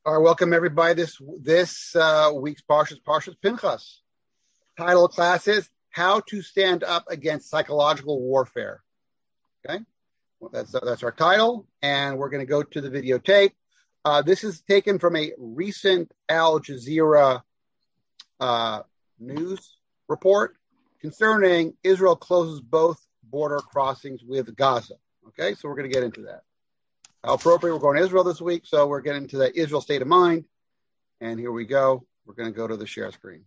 All right, welcome everybody. This week's Parshas Pinchas. Title of class is How to Stand Up Against Psychological Warfare. Okay, well, that's our title, and we're going to go to the videotape. This is taken from a recent Al Jazeera news report concerning Israel closes both border crossings with Gaza. Okay, so we're going to get into that. How appropriate, we're going to Israel this week, so we're getting to the Israel state of mind. And here we go. We're going to go to the share screen.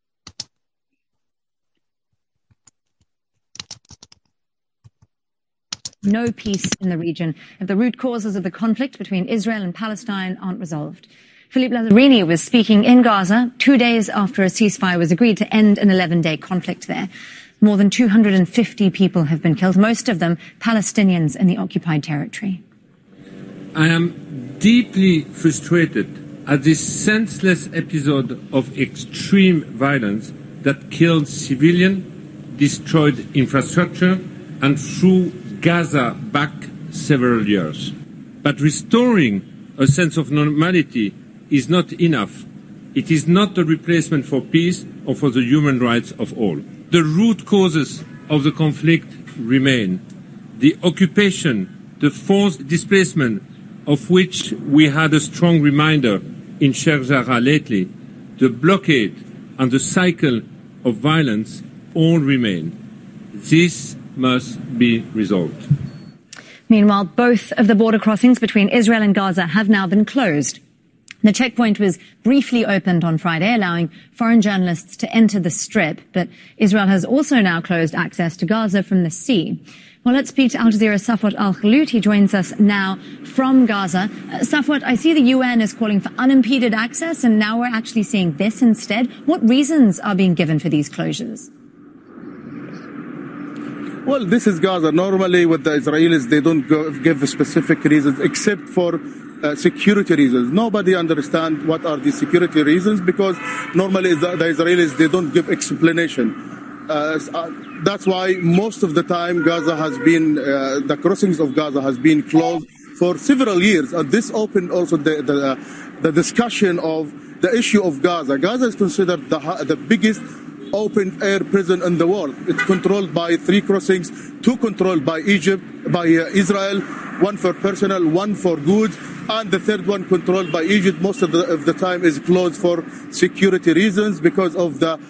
No peace in the region if the root causes of the conflict between Israel and Palestine aren't resolved. Philippe Lazzarini was speaking in Gaza 2 days after a ceasefire was agreed to end an 11-day conflict there. More than 250 people have been killed, most of them Palestinians in the occupied territory. I am deeply frustrated at this senseless episode of extreme violence that killed civilians, destroyed infrastructure, and threw Gaza back several years. But restoring a sense of normality is not enough. It is not a replacement for peace or for the human rights of all. The root causes of the conflict remain. The occupation, the forced displacement, of which we had a strong reminder in Sheikh Jarrah lately, the blockade and the cycle of violence all remain. This must be resolved. Meanwhile, both of the border crossings between Israel and Gaza have now been closed. The checkpoint was briefly opened on Friday, allowing foreign journalists to enter the Strip, but Israel has also now closed access to Gaza from the sea. Well, let's speak to Al Jazeera's Safwat Al-Khalout. He joins us now from Gaza. Safwat, I see the UN is calling for unimpeded access, and now we're actually seeing this instead. What reasons are being given for these closures? Well, this is Gaza. Normally with the Israelis, they don't give specific reasons except for security reasons. Nobody understands what are the security reasons because normally the Israelis, they don't give explanation. That's why most of the time Gaza has been, the crossings of Gaza has been closed for several years. And this opened also the discussion of the issue of Gaza. Gaza is considered the biggest open-air prison in the world. It's controlled by 3 crossings, 2 controlled by Israel, 1 for personal, 1 for goods, and the 3rd one controlled by Egypt. Most of the time is closed for security reasons because of the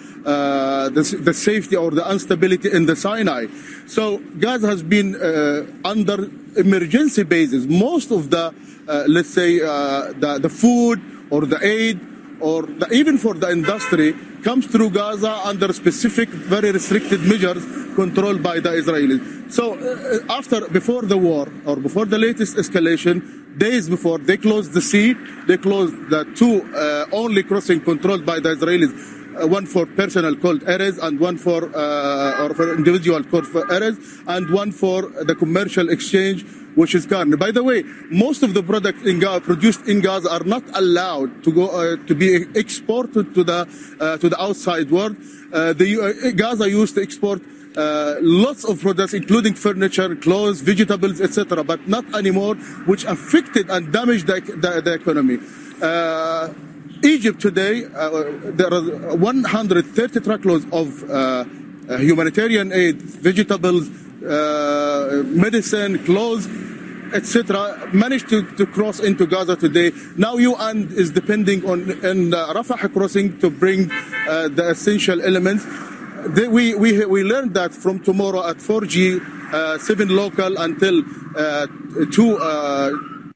safety or the instability in the Sinai. So Gaza has been under emergency basis. Most of the, let's say, the food or the aid or even for the industry comes through Gaza under specific, very restricted measures controlled by the Israelis. So before the war or before the latest escalation, days before, they closed the sea, they closed the 2 only crossing controlled by the Israelis, 1 for personal called Erez and 1 for individual called for Erez, and 1 for the commercial exchange, which is Karni. By the way, most of the products produced in Gaza are not allowed to go to be exported to the outside world. Gaza used to export lots of products, including furniture, clothes, vegetables, etc., but not anymore, which affected and damaged the economy. Egypt today, there are 130 truckloads of humanitarian aid, vegetables, medicine, clothes, etc., managed to cross into Gaza today. Now UN is depending on Rafah crossing to bring the essential elements. We learned that from tomorrow at 4G, 7 local until 2. All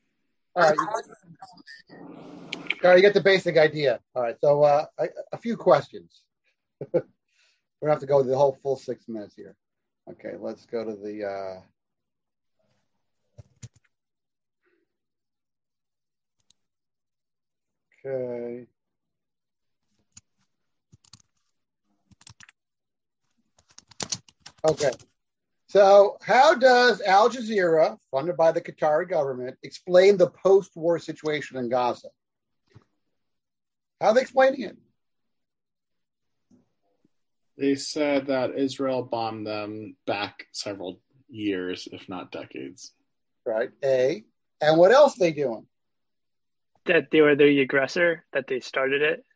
right, you get the basic idea. All right, so a few questions. We don't have to go the whole full 6 minutes here. Okay, let's go to the... Okay. Okay. So how does Al Jazeera, funded by the Qatari government, explain the post-war situation in Gaza? How are they explaining it? They said that Israel bombed them back several years, if not decades. Right. A. And what else are they doing? that they were the aggressor, that they started it.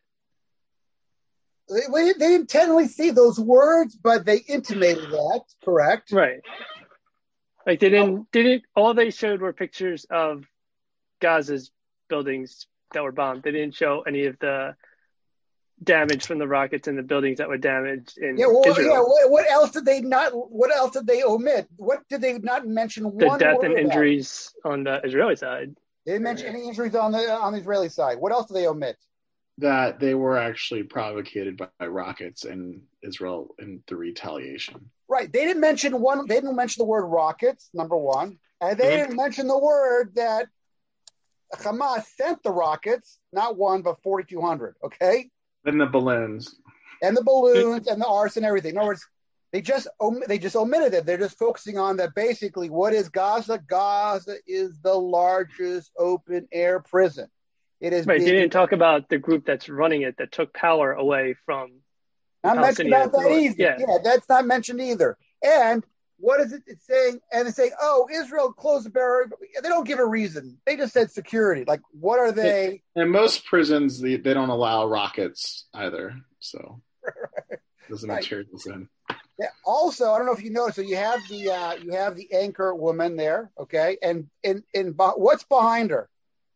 They didn't technically say those words, but they intimated that, correct? Right. Like they didn't all they showed were pictures of Gaza's buildings that were bombed. They didn't show any of the damage from the rockets in the buildings that were damaged in Israel. What else did they not? What else did they omit? What did they not mention? The death and injuries on the Israeli side. They didn't mention any injuries on the Israeli side. What else did they omit? That they were actually provocated by rockets in Israel in the retaliation. Right. They didn't mention the word rockets, number one. And they didn't mention the word that Hamas sent the rockets, not one, but 4,200. Okay. And the balloons. And the balloons and the arson and everything. In other words, they just omitted it. They're just focusing on that. Basically, what is Gaza? Gaza is the largest open air prison. It is. Right. They didn't talk about the group that's running it that took power away from. Not mentioned about that either. Yeah, that's not mentioned either. And what is it? It's saying, and they say, "Oh, Israel closed the barrier." They don't give a reason. They just said security. Like, what are they? In most prisons, they don't allow rockets either, so it doesn't materialize in. Yeah. Also, I don't know if you noticed. So you have the anchor woman there, okay, and in what's behind her?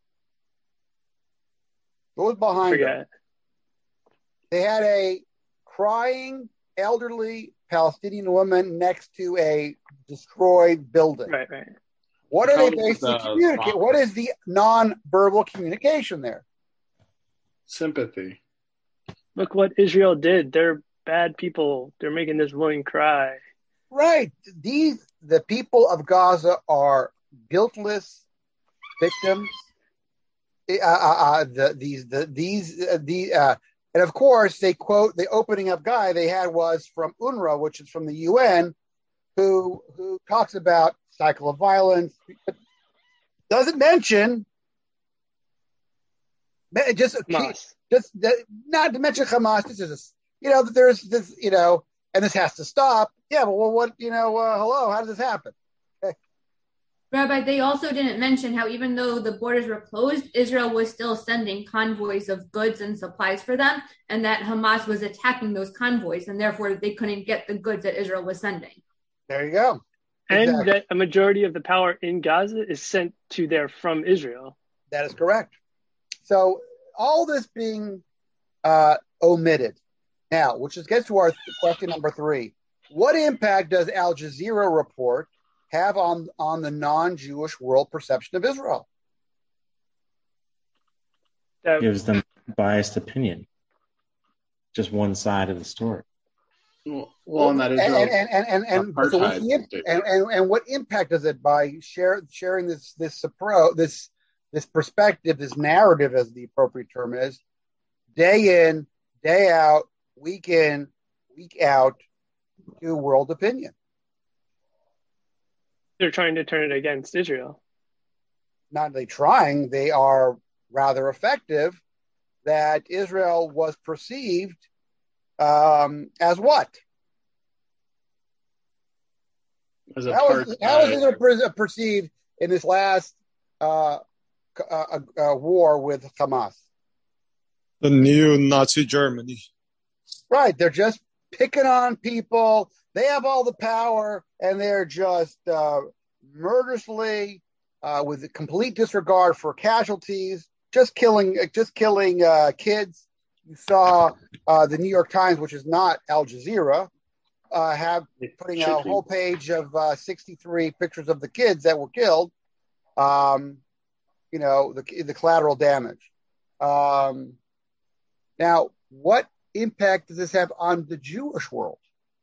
What was behind her? They had a crying elderly Palestinian woman next to a destroyed building. Right. What are they basically communicating? What is the non-verbal communication there? Sympathy. Look what Israel did. They're bad people. They're making this woman cry. Right. The people of Gaza are guiltless victims. And of course they quote the opening up guy they had was from UNRWA, which is from the UN, who talks about cycle of violence, but doesn't mention just not to mention Hamas. This is there's this and this has to stop. Yeah, but what hello, how does this happen? Rabbi, they also didn't mention how even though the borders were closed, Israel was still sending convoys of goods and supplies for them, and that Hamas was attacking those convoys, and therefore they couldn't get the goods that Israel was sending. There you go. Exactly. And that a majority of the power in Gaza is sent to there from Israel. That is correct. So all this being omitted. Now, which gets to our question number 3. What impact does Al Jazeera report have on the non-Jewish world perception of Israel? Gives them biased opinion. Just one side of the story. Well, and that is and what impact does it by sharing this perspective, this narrative, as the appropriate term is, day in, day out, week in, week out, to world opinion? They're trying to turn it against Israel. Not only trying, they are rather effective. That Israel was perceived as what? How is Israel perceived in this last war with Hamas? The new Nazi Germany. Right. They're just picking on people. They have all the power, and they're just murderously, with a complete disregard for casualties, just killing kids. You saw the New York Times, which is not Al Jazeera, putting a whole page of 63 pictures of the kids that were killed. The collateral damage. Now, what impact does this have on the Jewish world?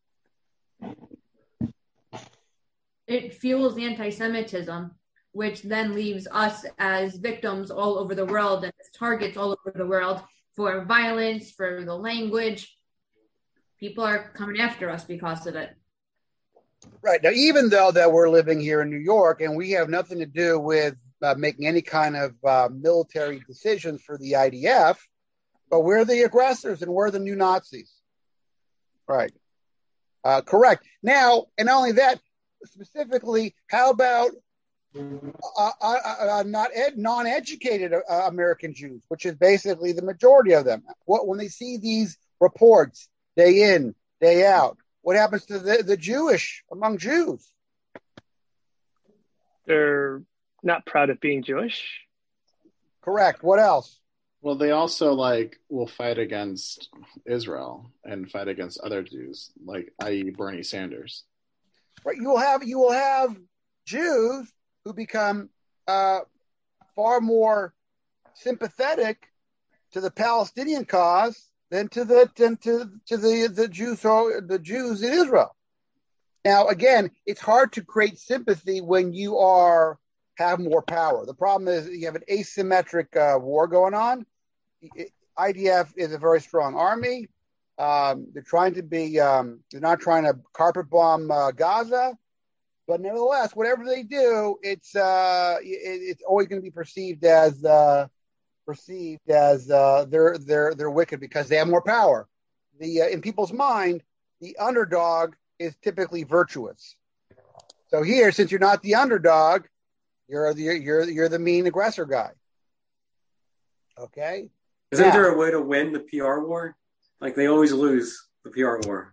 It fuels anti-Semitism, which then leaves us as victims all over the world and as targets all over the world for violence, for the language. People are coming after us because of it. Right. Now, even though that we're living here in New York and we have nothing to do with making any kind of military decisions for the IDF, but we're the aggressors and we're the new Nazis. Right. Correct. Now, and not only that, specifically, how about non-educated American Jews, which is basically the majority of them. When they see these reports day in, day out, what happens to the Jewish among Jews? They're not proud of being Jewish. Correct. What else? Well, they also will fight against Israel and fight against other Jews, i.e. Bernie Sanders. Right. You will have Jews who become far more sympathetic to the Palestinian cause than to the Jews in Israel. Now, again, it's hard to create sympathy when you have more power. The problem is you have an asymmetric war going on. IDF is a very strong army. They're trying to be. They're not trying to carpet bomb Gaza, but nevertheless, whatever they do, it's always going to be perceived as they're wicked because they have more power. In people's mind, the underdog is typically virtuous. So here, since you're not the underdog, you're the mean aggressor guy. Okay. Isn't there a way to win the PR war? They always lose the PR war.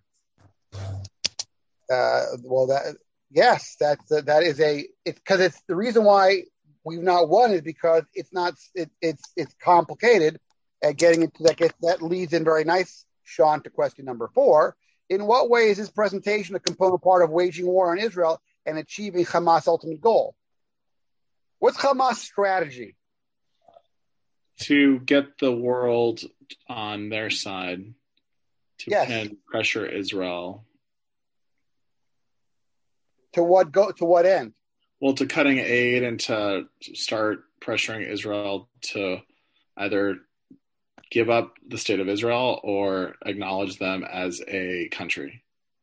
Yes, that is because it's the reason why we've not won is because it's complicated at getting into that leads in very nice, Sean, to question number 4. In what way is this presentation a component part of waging war on Israel and achieving Hamas' ultimate goal? What's Hamas' strategy? To get the world on their side and pressure Israel. To what end? Well, to cutting aid and to start pressuring Israel to either give up the state of Israel or acknowledge them as a country.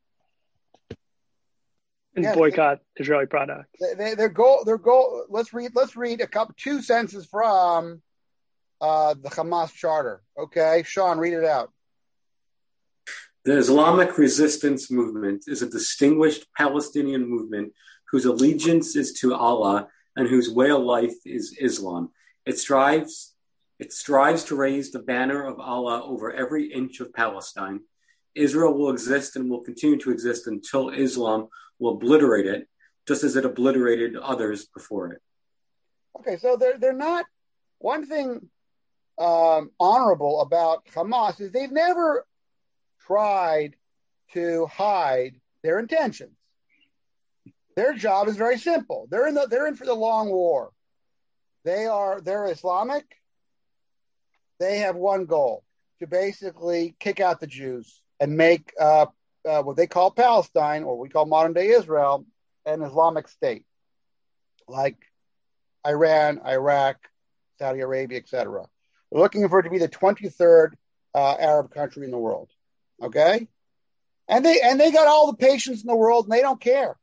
And boycott Israeli products. Their goal. Let's read two sentences from the Hamas charter. Okay, Sean, read it out. The Islamic Resistance Movement is a distinguished Palestinian movement whose allegiance is to Allah and whose way of life is Islam. It strives to raise the banner of Allah over every inch of Palestine. Israel will exist and will continue to exist until Islam will obliterate it, just as it obliterated others before it. Okay, so they're not. One thing honorable about Hamas is they've never tried to hide their intentions. Their job is very simple. They're in for the long war. They're Islamic. They have one goal: to basically kick out the Jews and make what they call Palestine, or we call modern day Israel, an Islamic state, like Iran, Iraq, Saudi Arabia, etc. We're looking for it to be the 23rd Arab country in the world. Okay, and they got all the patience in the world, and they don't care.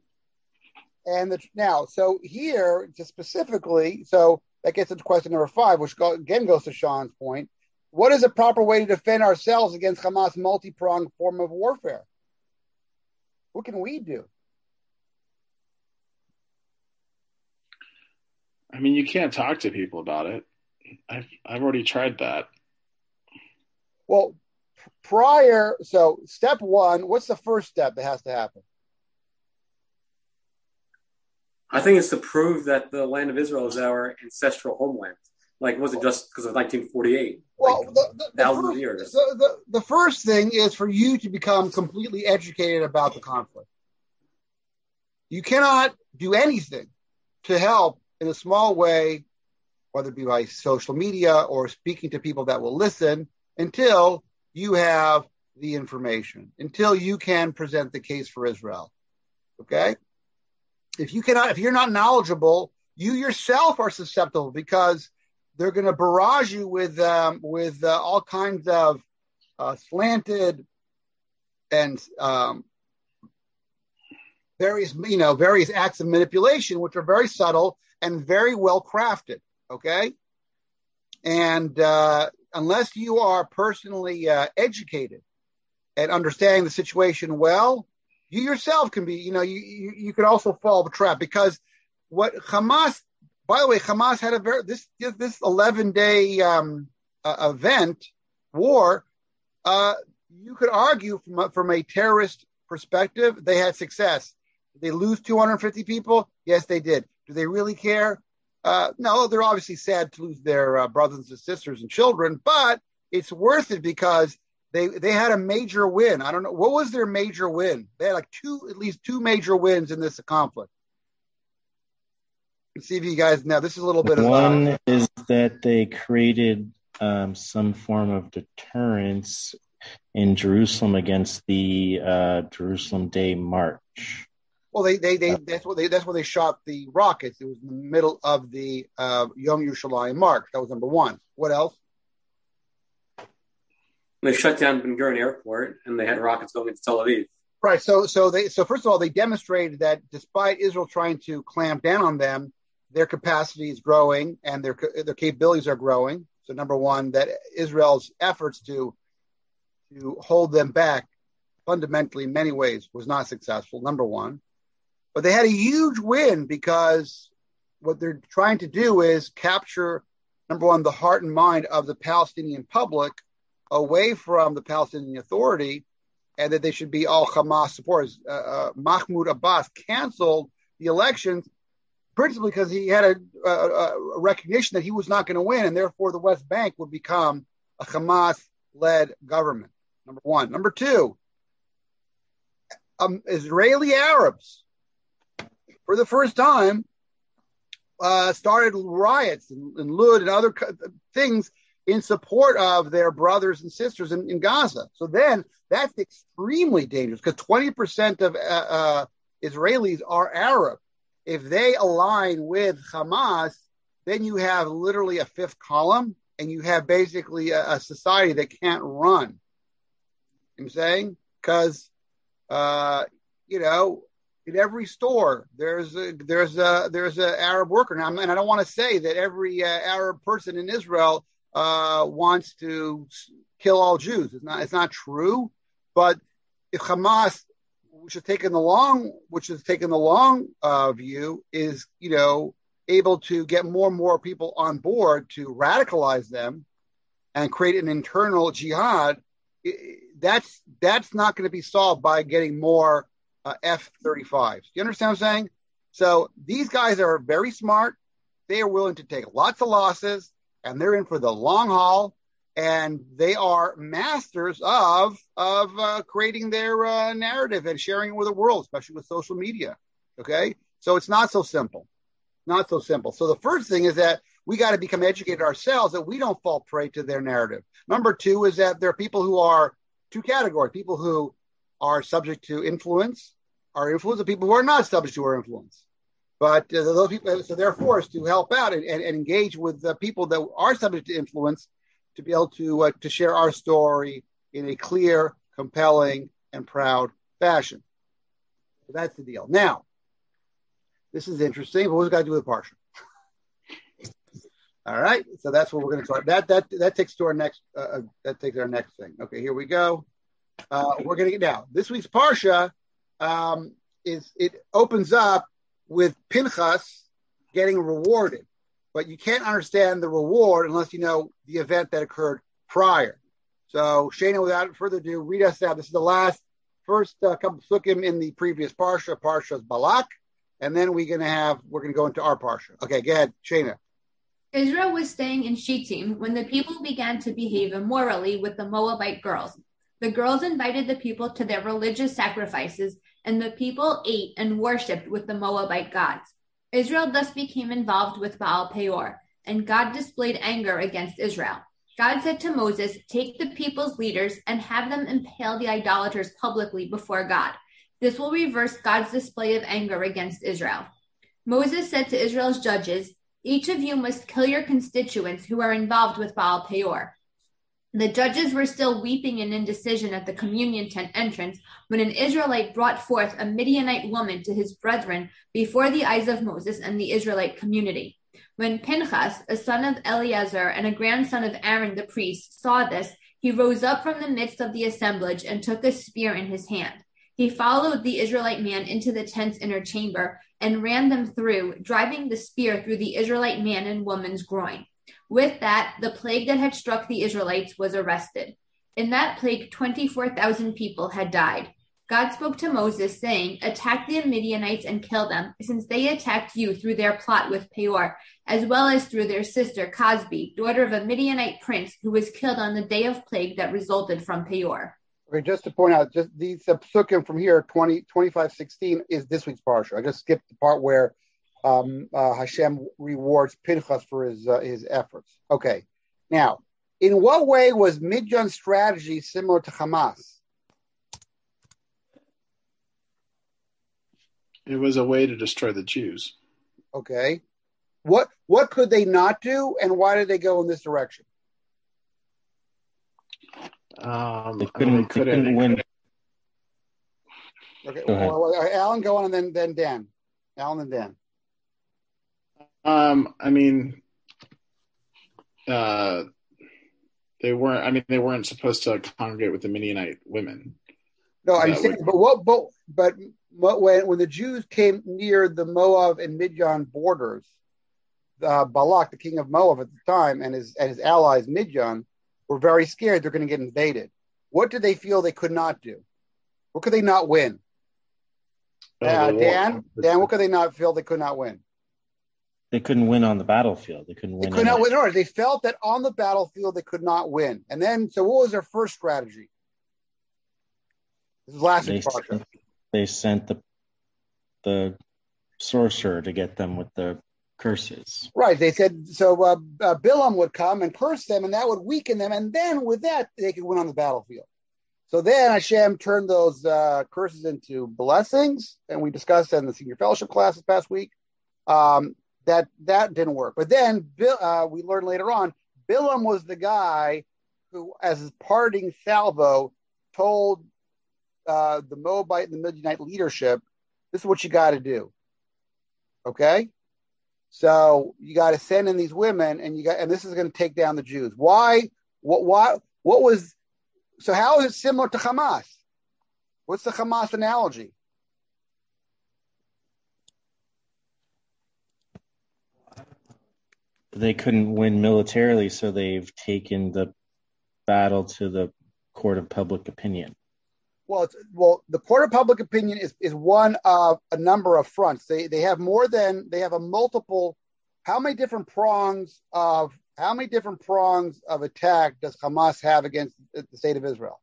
So here, just specifically, so that gets into question number 5, which again goes to Sean's point. What is a proper way to defend ourselves against Hamas' multi-pronged form of warfare? What can we do? I mean, you can't talk to people about it. I've already tried that. Well, step 1, what's the first step that has to happen? I think it's to prove that the land of Israel is our ancestral homeland. Was it just because of 1948? Well, thousands of years. The first thing is for you to become completely educated about the conflict. You cannot do anything to help in a small way, whether it be by social media or speaking to people that will listen, until you have the information, until you can present the case for Israel. Okay? If you're not knowledgeable, you yourself are susceptible, because they're going to barrage you with all kinds of slanted and various acts of manipulation, which are very subtle and very well crafted. Okay, and unless you are personally educated and understanding the situation well, you yourself can be. You could also fall the trap, because what Hamas, by the way, Hamas had this 11-day event, war. You could argue from a terrorist perspective, they had success. Did they lose 250 people? Yes, they did. Do they really care? No, they're obviously sad to lose their brothers and sisters and children, but it's worth it because they had a major win. I don't know. What was their major win? They had at least two major wins in this conflict. Let's see if you guys know. This is a little bit of one is that they created some form of deterrence in Jerusalem against the Jerusalem Day March. Well, that's where they shot the rockets. It was in the middle of the Yom Yerushalayim March. That was number one. What else? They shut down Ben Gurion Airport, and they had rockets going into Tel Aviv. Right. So first of all, they demonstrated that despite Israel trying to clamp down on them, their capacity is growing and their capabilities are growing. So number one, that Israel's efforts to hold them back fundamentally in many ways was not successful, number one. But they had a huge win because what they're trying to do is capture, number one, the heart and mind of the Palestinian public away from the Palestinian Authority, and that they should be all Hamas supporters. Mahmoud Abbas canceled the elections principally because he had a recognition that he was not going to win, and therefore the West Bank would become a Hamas-led government, number one. Number two, Israeli Arabs, for the first time, started riots in Lud and other things in support of their brothers and sisters in Gaza. So then that's extremely dangerous because 20% of Israelis are Arab. If they align with Hamas, then you have literally a fifth column and you have basically a society that can't run. You know what I'm saying? Because, in every store, there's a Arab worker. Now, and I don't want to say that every Arab person in Israel wants to kill all Jews. It's not true. But if Hamas, which has taken the long view, is able to get more and more people on board to radicalize them and create an internal jihad, that's not going to be solved by getting more F-35s. You understand what I'm saying? So these guys are very smart. They are willing to take lots of losses, and they're in for the long haul. And they are masters of creating their narrative and sharing it with the world, especially with social media. Okay, so it's not so simple. Not so simple. So the first thing is that we got to become educated ourselves that we don't fall prey to their narrative. Number two is that there are people who are two categories: people who are subject to influence, and people who are not subject to our influence. But those people, so they're forced to help out and engage with the people that are subject to influence to be able to share our story in a clear, compelling, and proud fashion. So that's the deal. Now, this is interesting, but what's it got to do with Parsha? All right, so that's what we're going to start. That takes to our next. That takes our next thing. Okay, here we go. We're going to get now. This week's Parsha opens up with Pinchas getting rewarded, but you can't understand the reward unless you know the event that occurred prior. So, Shana, without further ado, read us out. This is the first couple of psukim in the previous Parsha, Parsha's Balak, and then we're going to go into our Parsha. Okay, go ahead, Shana. Israel was staying in Shittim when the people began to behave immorally with the Moabite girls. The girls invited the people to their religious sacrifices, and the people ate and worshipped with the Moabite gods. Israel thus became involved with Baal Peor, and God displayed anger against Israel. God said to Moses, "Take the people's leaders and have them impale the idolaters publicly before God. This will reverse God's display of anger against Israel." Moses said to Israel's judges, "Each of you must kill your constituents who are involved with Baal Peor." The judges were still weeping in indecision at the communion tent entrance when an Israelite brought forth a Midianite woman to his brethren before the eyes of Moses and the Israelite community. When Pinchas, a son of Eleazar and a grandson of Aaron the priest, saw this, he rose up from the midst of the assemblage and took a spear in his hand. He followed the Israelite man into the tent's inner chamber and ran them through, driving the spear through the Israelite man and woman's groin. With that, the plague that had struck the Israelites was arrested. In that plague, 24,000 people had died. God spoke to Moses, saying, "Attack the Midianites and kill them, since they attacked you through their plot with Peor, as well as through their sister Cosbi, daughter of a Midianite prince who was killed on the day of plague that resulted from Peor." Okay, just to point out, just these psukim from here, 25:16 is this week's parsha. I just skipped the part where Hashem rewards Pinchas for his efforts. Okay, now, in what way was Midian's strategy similar to Hamas? It was a way to destroy the Jews. Okay, what could they not do, and why did they go in this direction? They couldn't win. Okay, well, Alan, go on, and then Dan. Alan and Dan. They weren't supposed to congregate with the Midianite women. No, I'm saying, but when the Jews came near the Moab and Midian borders, Balak, the king of Moab at the time, and his allies Midian were very scared they're going to get invaded. What did they feel they could not do? What could they not win? Dan, what could they not feel they could not win? They couldn't win on the battlefield. They couldn't win. They could not win. They felt that on the battlefield they could not win. And then, so what was their first strategy? This is last week's parsha. They sent the sorcerer to get them with the curses. Right. They said, so Bilam would come and curse them, and that would weaken them. And then with that, they could win on the battlefield. So then Hashem turned those curses into blessings, and we discussed that in the senior fellowship class this past week. That didn't work. But then we learned later on, Bilam was the guy who, as his parting salvo, told the Moabite and the Midianite leadership, this is what you got to do. Okay? So you got to send in these women, and this is going to take down the Jews. Why? What was? So how is it similar to Hamas? What's the Hamas analogy? They couldn't win militarily, so they've taken the battle to the court of public opinion. Well, the court of public opinion is one of a number of fronts. They have a multiple. How many different prongs of attack does Hamas have against the state of Israel?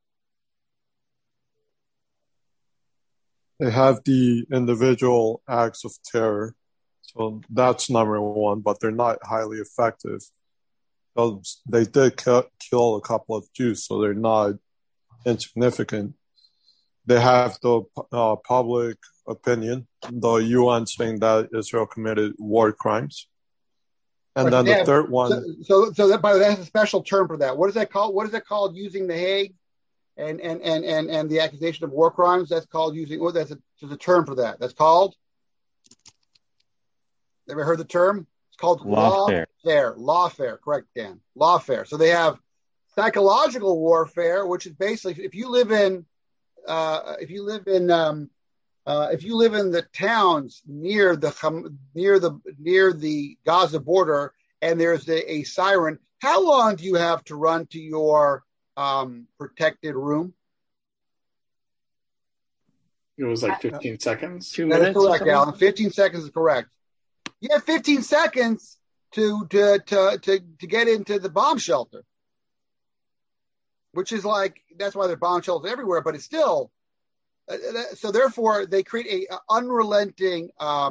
They have the individual acts of terror. So that's number one, but they're not highly effective. They did kill a couple of Jews, so they're not insignificant. They have the public opinion, the UN saying that Israel committed war crimes. And then the third one. So that's a special term for that. What is that called? What is that called? Using the Hague and the accusation of war crimes? That's called using. Oh, there's a term for that. That's called. Ever heard the term? It's called lawfare. Lawfare, correct, Dan. Lawfare. So they have psychological warfare, which is basically if you live in the towns near the Gaza border, and there's a siren. How long do you have to run to your protected room? It was like 15 seconds. 2 minutes. That is correct, Alan. 15 seconds is correct. You have 15 seconds to get into the bomb shelter, which is like, that's why there are bomb shelters everywhere, but it's still, so therefore they create a unrelenting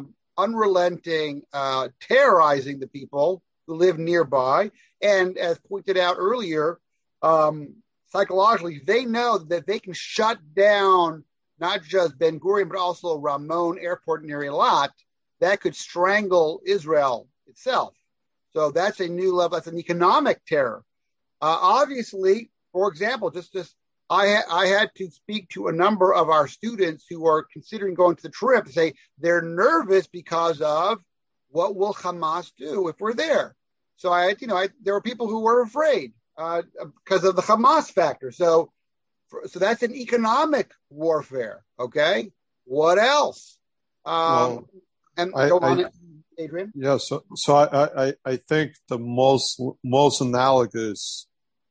terrorizing the people who live nearby. And as pointed out earlier, psychologically, they know that they can shut down not just Ben Gurion, but also Ramon Airport near Eilat. That could strangle Israel itself. So that's a new level. That's an economic terror. Obviously, for example, I had to speak to a number of our students who are considering going to the trip to say they're nervous because of what will Hamas do if we're there. So there were people who were afraid because of the Hamas factor. So So that's an economic warfare. Okay. What else? Go on, Adrian. Yeah. So I think the most analogous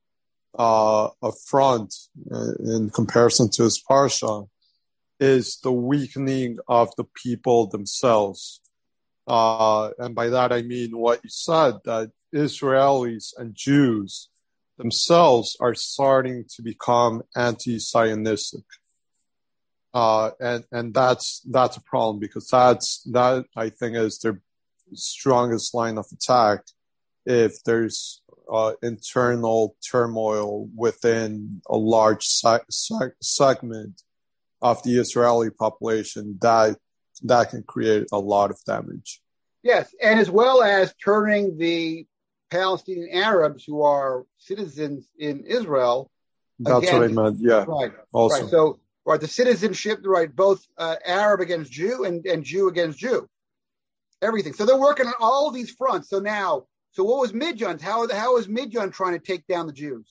affront in comparison to his parsha is the weakening of the people themselves. And by that I mean what you said, that Israelis and Jews themselves are starting to become anti-Zionistic. And that's a problem, because that I think is their strongest line of attack if there's internal turmoil within a large segment of the Israeli population that can create a lot of damage. Yes, and as well as turning the Palestinian Arabs who are citizens in Israel. That's what I meant. Yeah. Right. Also. Right. So, the citizenship, right, both Arab against Jew and Jew against Jew. Everything. So they're working on all these fronts. So what was Midian? How is Midian trying to take down the Jews?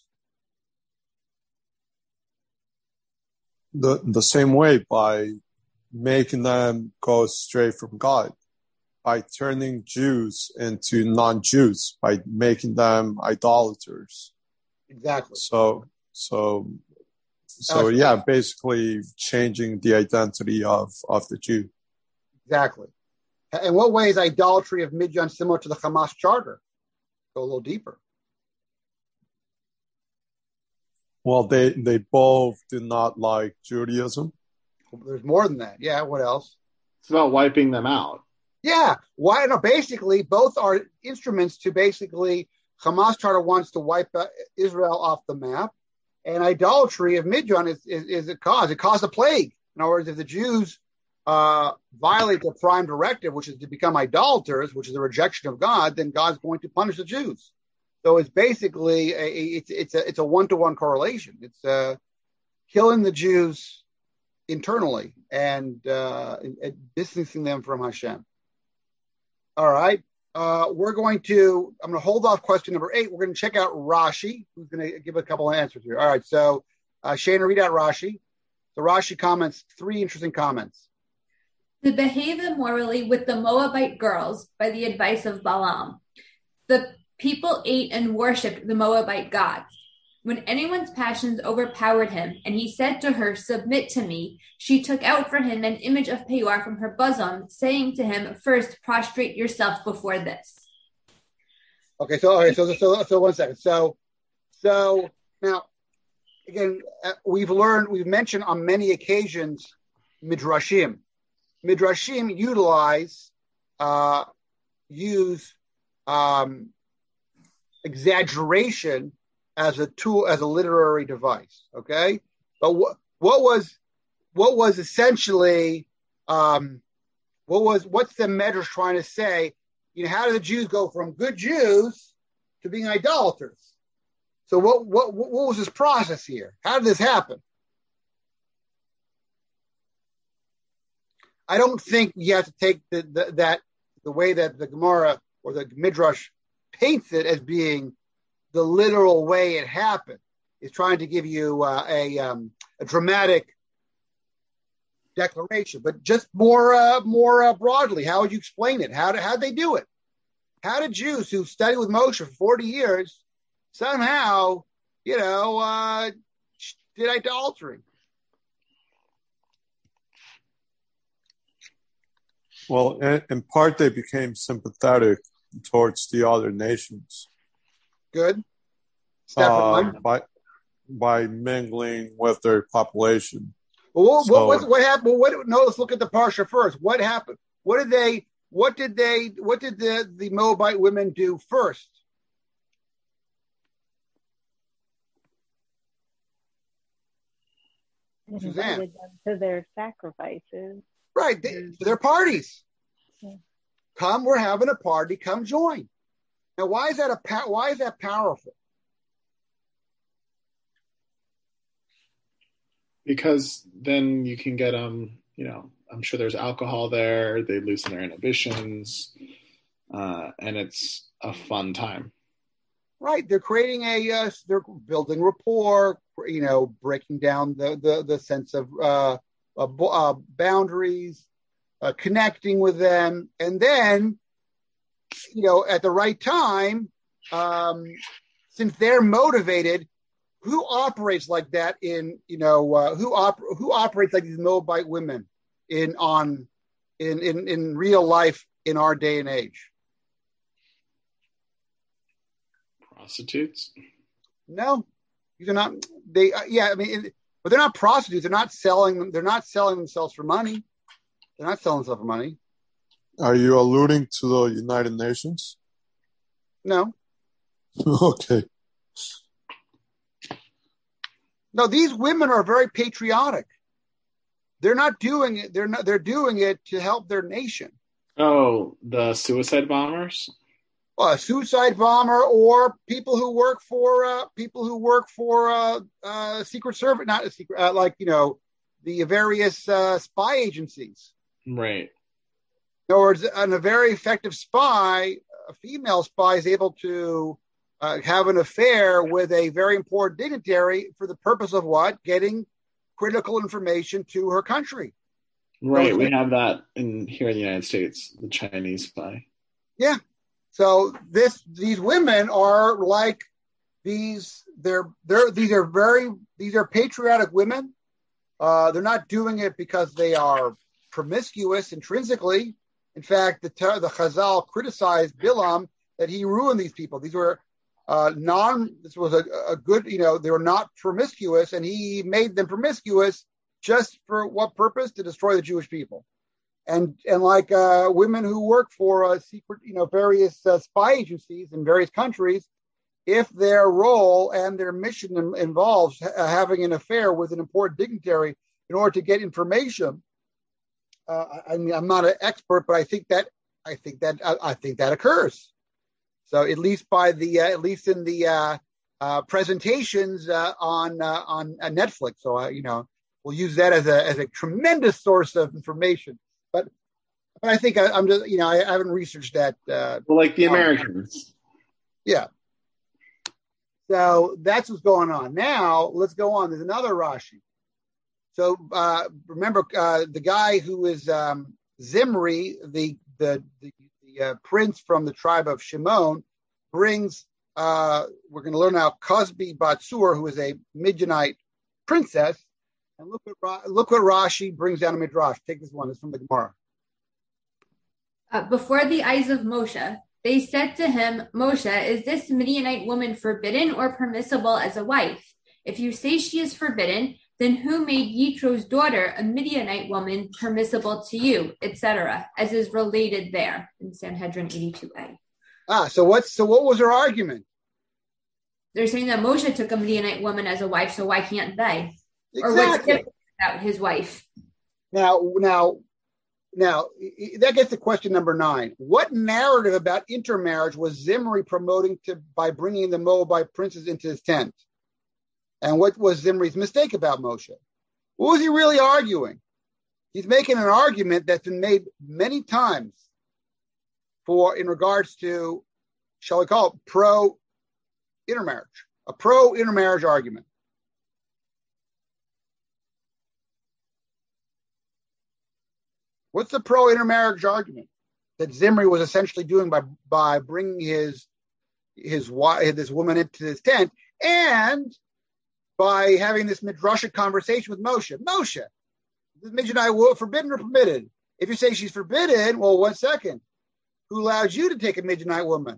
The same way, by making them go straight from God, by turning Jews into non-Jews, by making them idolaters. Exactly. So yeah, basically changing the identity of the Jew. Exactly. In what way is idolatry of Midian similar to the Hamas charter? Go a little deeper. Well, they both do not like Judaism. There's more than that. Yeah, what else? It's about wiping them out. Yeah. Why? No, basically, both are instruments to Hamas charter wants to wipe Israel off the map, and idolatry of Midian is a cause. It caused a plague. In other words, if the Jews violate the prime directive, which is to become idolaters, which is a rejection of God, then God's going to punish the Jews. So it's basically it's a one-to-one correlation. It's killing the Jews internally and distancing them from Hashem. All right. I'm going to hold off question number 8. We're going to check out Rashi, who's going to give a couple of answers here. All right. So Shana, read out Rashi. So Rashi comments 3 interesting comments. To behave immorally with the Moabite girls by the advice of Balaam. The people ate and worshipped the Moabite gods. When anyone's passions overpowered him, and he said to her, "Submit to me," she took out for him an image of Peor from her bosom, saying to him, "First prostrate yourself before this." Okay, so 1 second. So now, again, we've mentioned on many occasions midrashim. Midrashim use exaggeration as a tool, as a literary device. Okay, but what was essentially what's the Medrash trying to say? How do the Jews go from good Jews to being idolaters? So what was this process here? How did this happen? I don't think you have to take the way that the Gemara or the Midrash paints it as being the literal way it happened. It's trying to give you a dramatic declaration, but just more broadly, how would you explain it? How did they do it? How did Jews who studied with Moshe for 40 years somehow, did idolatry? Well, in part, they became sympathetic towards the other nations. Good. Step one. By mingling with their population. Well, what happened? No, let's look at the parsha first. What happened? What did the Moabite women do first? Invited them to their sacrifices. Right, to their parties. Yeah. Come, we're having a party. Come join. Now, why is that powerful? Because then you can get I'm sure there's alcohol there. They loosen their inhibitions, and it's a fun time. Right. They're creating they're building rapport, breaking down the sense of boundaries, connecting with them. And then, at the right time, since they're motivated, who operates like that who operates like these Moabite women in real life in our day and age? Prostitutes? No, these are not. But they're not prostitutes. They're not selling. They're not selling themselves for money. They're not selling themselves for money. Are you alluding to the United Nations? No. Okay. No, these women are very patriotic. They're not doing it. They're doing it to help their nation. Oh, the suicide bombers? A suicide bomber, or people who work for Secret Service, not a secret, the various spy agencies. Right. In other words, a very effective spy, a female spy, is able to have an affair with a very important dignitary for the purpose of what? Getting critical information to her country. Right. We have that here in the United States, the Chinese spy. Yeah. So these women are like these. These are patriotic women. They're not doing it because they are promiscuous intrinsically. In fact, the Chazal criticized Bilam that he ruined these people. These were This was a good. They were not promiscuous, and he made them promiscuous just for what purpose? To destroy the Jewish people. And like women who work for secret, various spy agencies in various countries, if their role and their mission involves having an affair with an important dignitary in order to get information, I'm not an expert, but I think that occurs. So at least in the presentations on Netflix. So we'll use that as a tremendous source of information. But I think I'm just, I haven't researched that. Like the Americans. Yeah. So that's what's going on. Now, let's go on. There's another Rashi. So remember, the guy who is Zimri, the prince from the tribe of Shimon, brings, we're going to learn now, Cosbi Batsur, who is a Midianite princess. And look what Rashi brings down a Midrash. Take this one. It's from the Gemara. Before the eyes of Moshe, they said to him, Moshe, is this Midianite woman forbidden or permissible as a wife? If you say she is forbidden, then who made Yitro's daughter, a Midianite woman, permissible to you, etc., as is related there in Sanhedrin 82a? So what was her argument? They're saying that Moshe took a Midianite woman as a wife, so why can't they? Exactly. Or what's different about his wife? Now, that gets to question number 9. What narrative about intermarriage was Zimri promoting by bringing the Moabite princes into his tent? And what was Zimri's mistake about Moshe? What was he really arguing? He's making an argument that's been made many times in regards to, shall we call it, pro-intermarriage, a pro-intermarriage argument. What's the pro-intermarriage argument that Zimri was essentially doing by bringing this woman into his tent and by having this midrashic conversation with Moshe? Moshe, is Midianite forbidden or permitted? If you say she's forbidden, well, 1 second. Who allowed you to take a Midianite woman?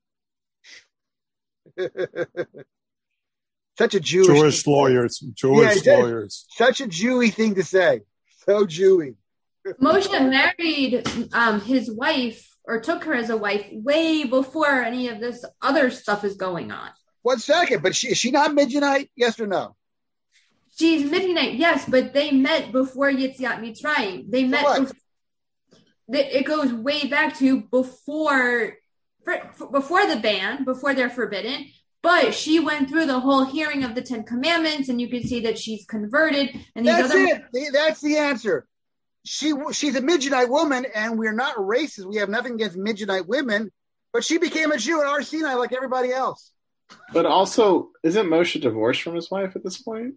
Such a Jewish lawyers. Lawyers. Such a Jewy thing to say. So Jewy. Moshe married his wife, or took her as a wife, way before any of this other stuff is going on. 1 second, but is she not Midianite? Yes or no? She's Midianite, yes, but they met before Yetziat Mitzrayim. They met. It goes way back to before the ban, before they're forbidden. But she went through the whole hearing of the 10 Commandments, and you can see that she's converted. And that's the answer. She's a Midianite woman, and we're not racist. We have nothing against Midianite women, but she became a Jew at Har Sinai like everybody else. But also, isn't Moshe divorced from his wife at this point?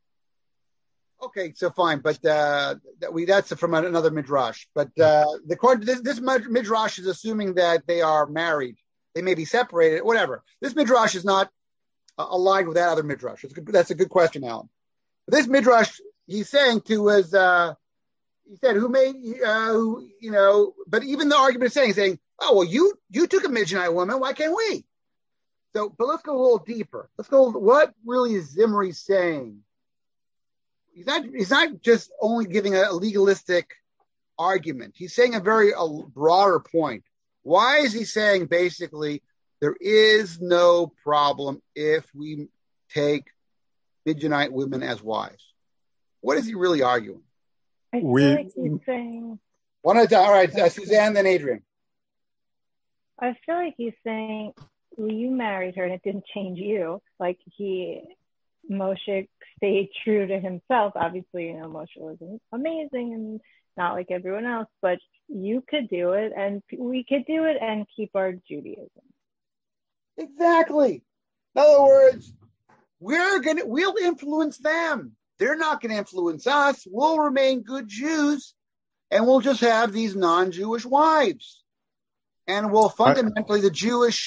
Okay, so fine, but that's from another midrash. But this midrash is assuming that they are married. They may be separated, whatever. This midrash is not aligned with that other midrash. That's a good question, Alan. This midrash, he's saying he said, who made, but even the argument is saying, oh, well, you took a Midianite woman, why can't we? So, but let's go a little deeper. Let's go, what really is Zimri saying? He's not just only giving a legalistic argument. He's saying a broader point. Why is he saying basically there is no problem if we take Midianite women as wives? What is he really arguing? I feel like he's saying... One at a time. All right, Suzanne, then Adrian. I feel like he's saying, well, you married her and it didn't change you. Like Moshe stayed true to himself. Obviously, Moshe was amazing and not like everyone else, but you could do it and we could do it and keep our Judaism. Exactly. In other words, we'll influence them. They're not going to influence us. We'll remain good Jews and we'll just have these non-Jewish wives. And we'll fundamentally the Jewish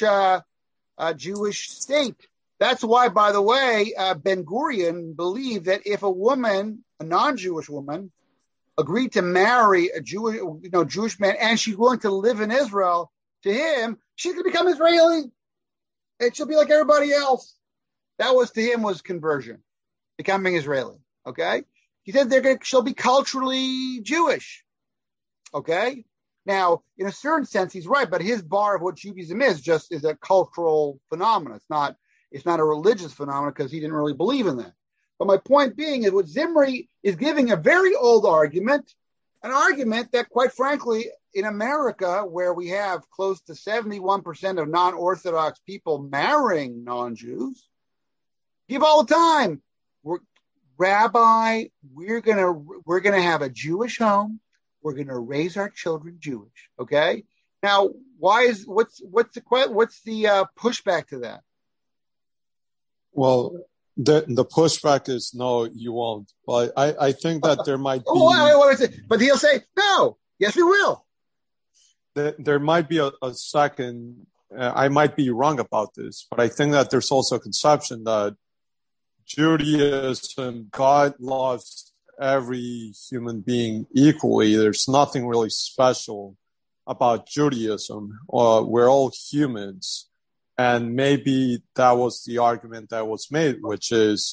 state. That's why, by the way, Ben Gurion believed that if a non-Jewish woman, agreed to marry a Jewish man, and she's willing to live in Israel, to him, she could become Israeli, and she'll be like everybody else. That was to him was conversion, becoming Israeli. Okay, he said she'll be culturally Jewish. Okay, now in a certain sense he's right, but his bar of what Judaism is a cultural phenomenon. It's not a religious phenomenon because he didn't really believe in that. But my point being is what Zimri is giving a very old argument, an argument that, quite frankly, in America, where we have close to 71% of non-Orthodox people marrying non-Jews, give all the time. Rabbi, we're gonna have a Jewish home. We're gonna raise our children Jewish. Okay. Now, what's the pushback to that? Well, the pushback is no, you won't. But I think that there might be. But he'll say no. Yes, we will. There might be a second. I might be wrong about this, but I think that there's also a conception that Judaism, God loves every human being equally. There's nothing really special about Judaism. We're all humans. And maybe that was the argument that was made, which is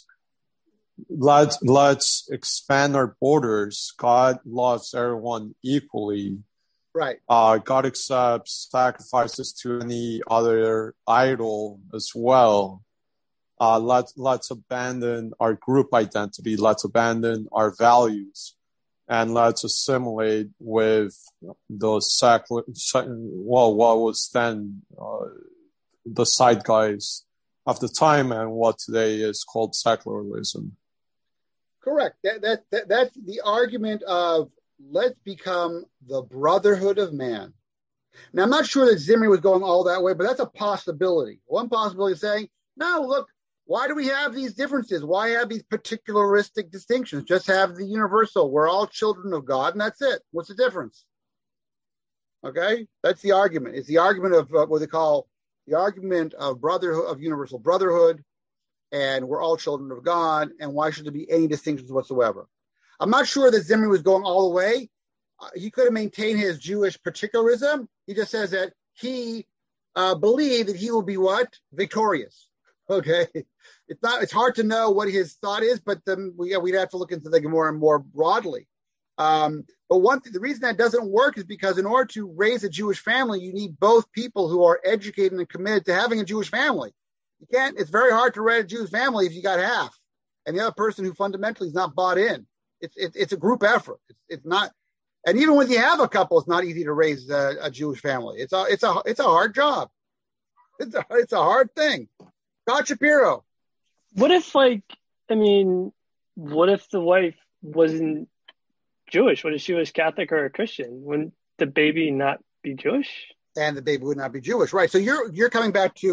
let's expand our borders. God loves everyone equally. Right. God accepts sacrifices to any other idol as well. Let's abandon our group identity. Let's abandon our values, and let's assimilate with the what was then the zeitgeist of the time and what today is called secularism. Correct. That's the argument of let's become the brotherhood of man. Now, I'm not sure that Zimri was going all that way, but that's a possibility. One possibility is saying, no, look, why do we have these differences? Why have these particularistic distinctions? Just have the universal. We're all children of God, and that's it. What's the difference? Okay? That's the argument. It's the argument of what they call the argument of brotherhood, of universal brotherhood, and we're all children of God, and why should there be any distinctions whatsoever? I'm not sure that Zimri was going all the way. He could have maintained his Jewish particularism. He just says that he believed that he will be what? Victorious. Okay? It's hard to know what his thought is, but then we'd have to look into the Gemara more broadly. But the reason that doesn't work is because in order to raise a Jewish family, you need both people who are educated and committed to having a Jewish family. It's very hard to raise a Jewish family if you got half, and the other person who fundamentally is not bought in. It's a group effort. It's not, and even when you have a couple, it's not easy to raise a Jewish family. It's a hard job. It's a hard thing. Todd Shapiro. What if what if the wife wasn't Jewish? What if she was Catholic or a Christian? Wouldn't the baby not be Jewish? And the baby would not be Jewish, right? So you're coming back to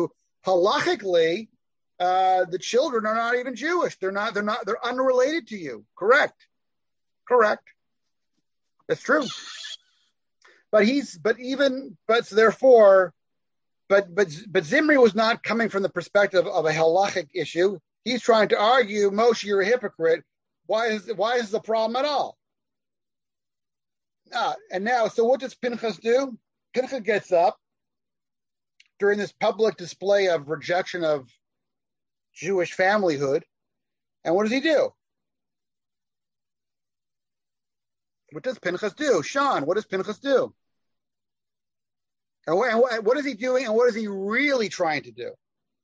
halachically, the children are not even Jewish. They're unrelated to you. Correct. That's true. But Zimri was not coming from the perspective of a halachic issue. He's trying to argue, Moshe, you're a hypocrite. Why is the problem at all? And now, so what does Pinchas do? Pinchas gets up during this public display of rejection of Jewish familyhood, and what does he do? What does Pinchas do? Sean, what does Pinchas do? And what is he doing, and what is he really trying to do?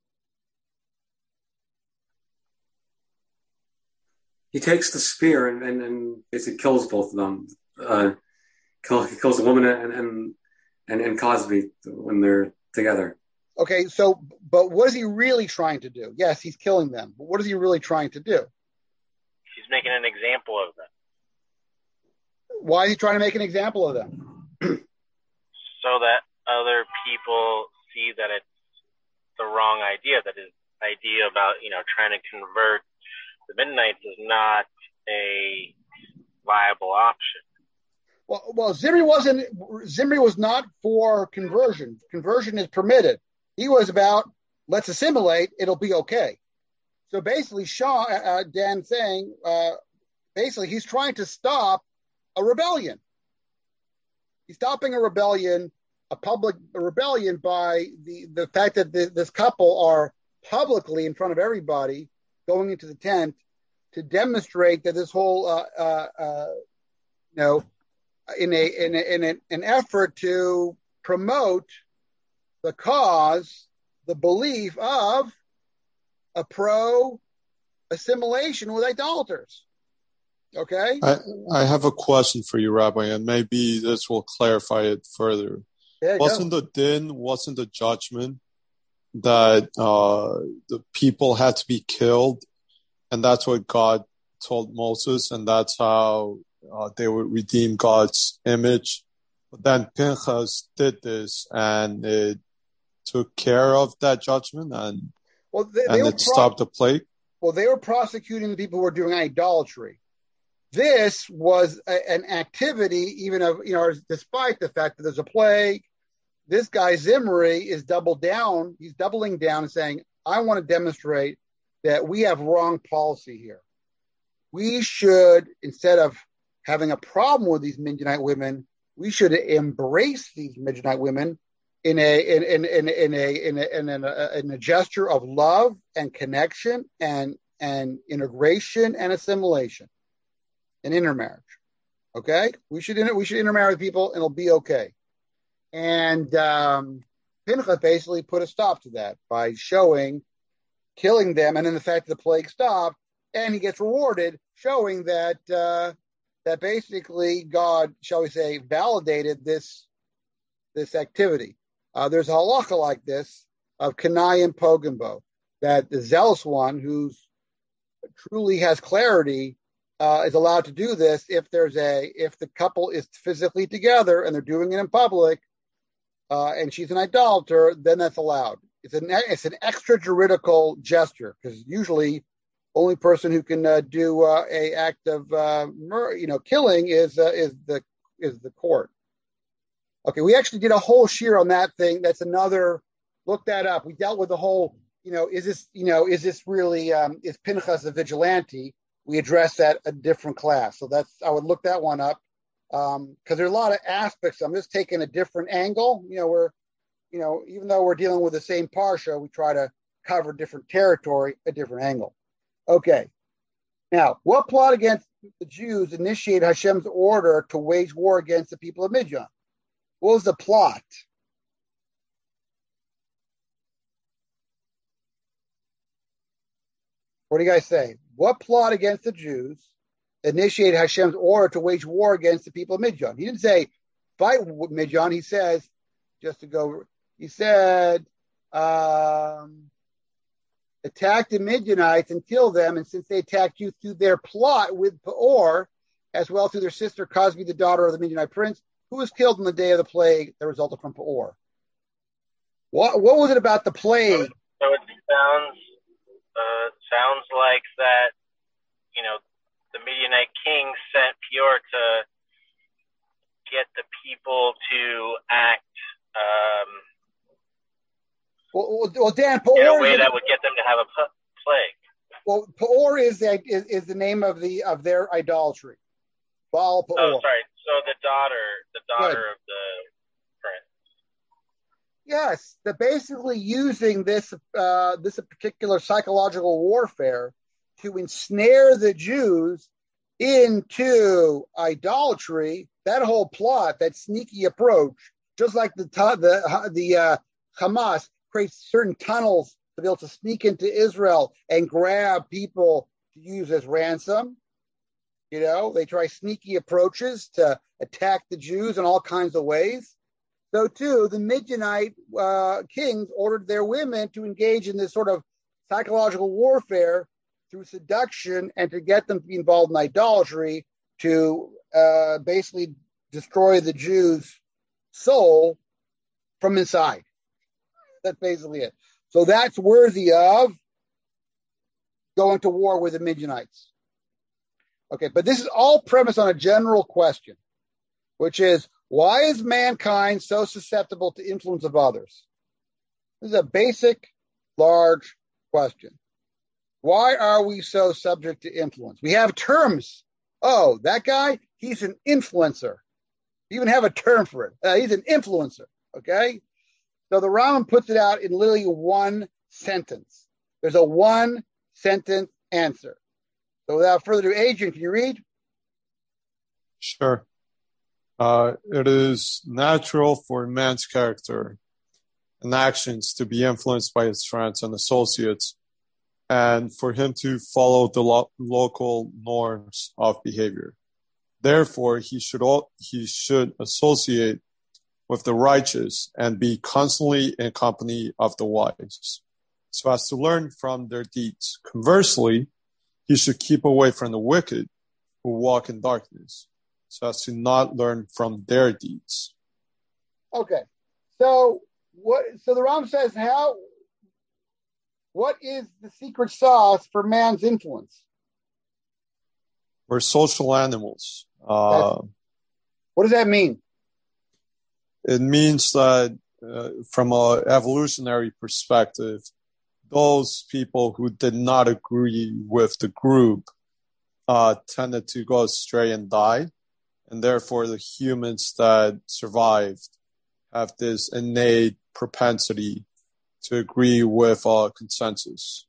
He takes the spear and basically kills both of them. He kills the woman and Cosby when they're together. Okay, so, but what is he really trying to do? Yes, he's killing them, but what is he really trying to do? He's making an example of them. Why is he trying to make an example of them? So that other people see that it's the wrong idea, that his idea about, trying to convert the Mennonites is not a viable option. Well, Zimri was not for conversion. Conversion is permitted. He was about, let's assimilate, it'll be okay. So basically, Dan saying, basically he's trying to stop a rebellion. He's stopping a rebellion, a rebellion by the fact that this couple are publicly in front of everybody going into the tent to demonstrate that this whole, in an effort to promote the cause, the belief of a pro-assimilation with idolaters. Okay? I have a question for you, Rabbi, and maybe this will clarify it further. Wasn't the judgment that the people had to be killed, and that's what God told Moses, and that's how they would redeem God's image? But then Pinchas did this, and it took care of that judgment, and it stopped the plague? Well, they were prosecuting the people who were doing idolatry. This was an activity, even of, despite the fact that there's a plague, this guy Zimri is doubling down and saying, I want to demonstrate that we have wrong policy here. We should, instead of having a problem with these Midianite women, we should embrace these Midianite women in a gesture of love and connection and integration and assimilation and intermarriage. Okay, we should intermarry with people and it'll be okay. And Pinchas basically put a stop to that by killing them, and then the fact that the plague stopped, and he gets rewarded, showing that that basically God, shall we say, validated this activity. There's a halacha like this of Kanayim Pogambo, that the zealous one who truly has clarity is allowed to do this if the couple is physically together and they're doing it in public, and she's an idolater, then that's allowed. It's an extra juridical gesture, because usually only person who can do a act of killing is the court. Okay, we actually did a whole shear on that thing. That's another. Look that up. We dealt with the whole. Is this really is Pinchas a vigilante? We addressed that a different class. So I would look that one up because there are a lot of aspects. I'm just taking a different angle. Even though we're dealing with the same parsha, we try to cover different territory, a different angle. Okay. Now, what plot against the Jews initiated Hashem's order to wage war against the people of Midian? What was the plot? What do you guys say? What plot against the Jews initiated Hashem's order to wage war against the people of Midian? He didn't say fight with Midian. He says, he said, attack the Midianites and kill them. And since they attacked you through their plot with Peor, as well as through their sister Cosby, the daughter of the Midianite prince, who was killed in the day of the plague that resulted from Peor. What was it about the plague So it sounds like that, the Midianite king sent Peor to get the people to act well, Dan, in Peor a way that would get them to have a plague. Well, Peor is the name of their idolatry. Baal Peor. Oh, sorry. So the daughter of the prince. Yes, they're basically using this particular psychological warfare to ensnare the Jews into idolatry. That whole plot, that sneaky approach, just like the Hamas creates certain tunnels to be able to sneak into Israel and grab people to use as ransom. They try sneaky approaches to attack the Jews in all kinds of ways. So too, the Midianite kings ordered their women to engage in this sort of psychological warfare through seduction and to get them to be involved in idolatry to basically destroy the Jews' soul from inside. That's basically it. So that's worthy of going to war with the Midianites. Okay, but this is all premised on a general question, which is, why is mankind so susceptible to influence of others? This is a basic, large question. Why are we so subject to influence? We have terms. Oh, that guy, he's an influencer. We even have a term for it. He's an influencer, okay? So the Rambam puts it out in literally one sentence. There's a one-sentence answer. So without further ado, Adrian, can you read? Sure. It is natural for man's character and actions to be influenced by his friends and associates, and for him to follow the local norms of behavior. Therefore, he should associate with the righteous and be constantly in company of the wise, so as to learn from their deeds. Conversely, he should keep away from the wicked who walk in darkness, so as to not learn from their deeds. Okay. So the Rambam says, what is the secret sauce for man's influence? We're social animals. What does that mean? It means that from an evolutionary perspective, those people who did not agree with the group tended to go astray and die. And therefore, the humans that survived have this innate propensity to agree with consensus.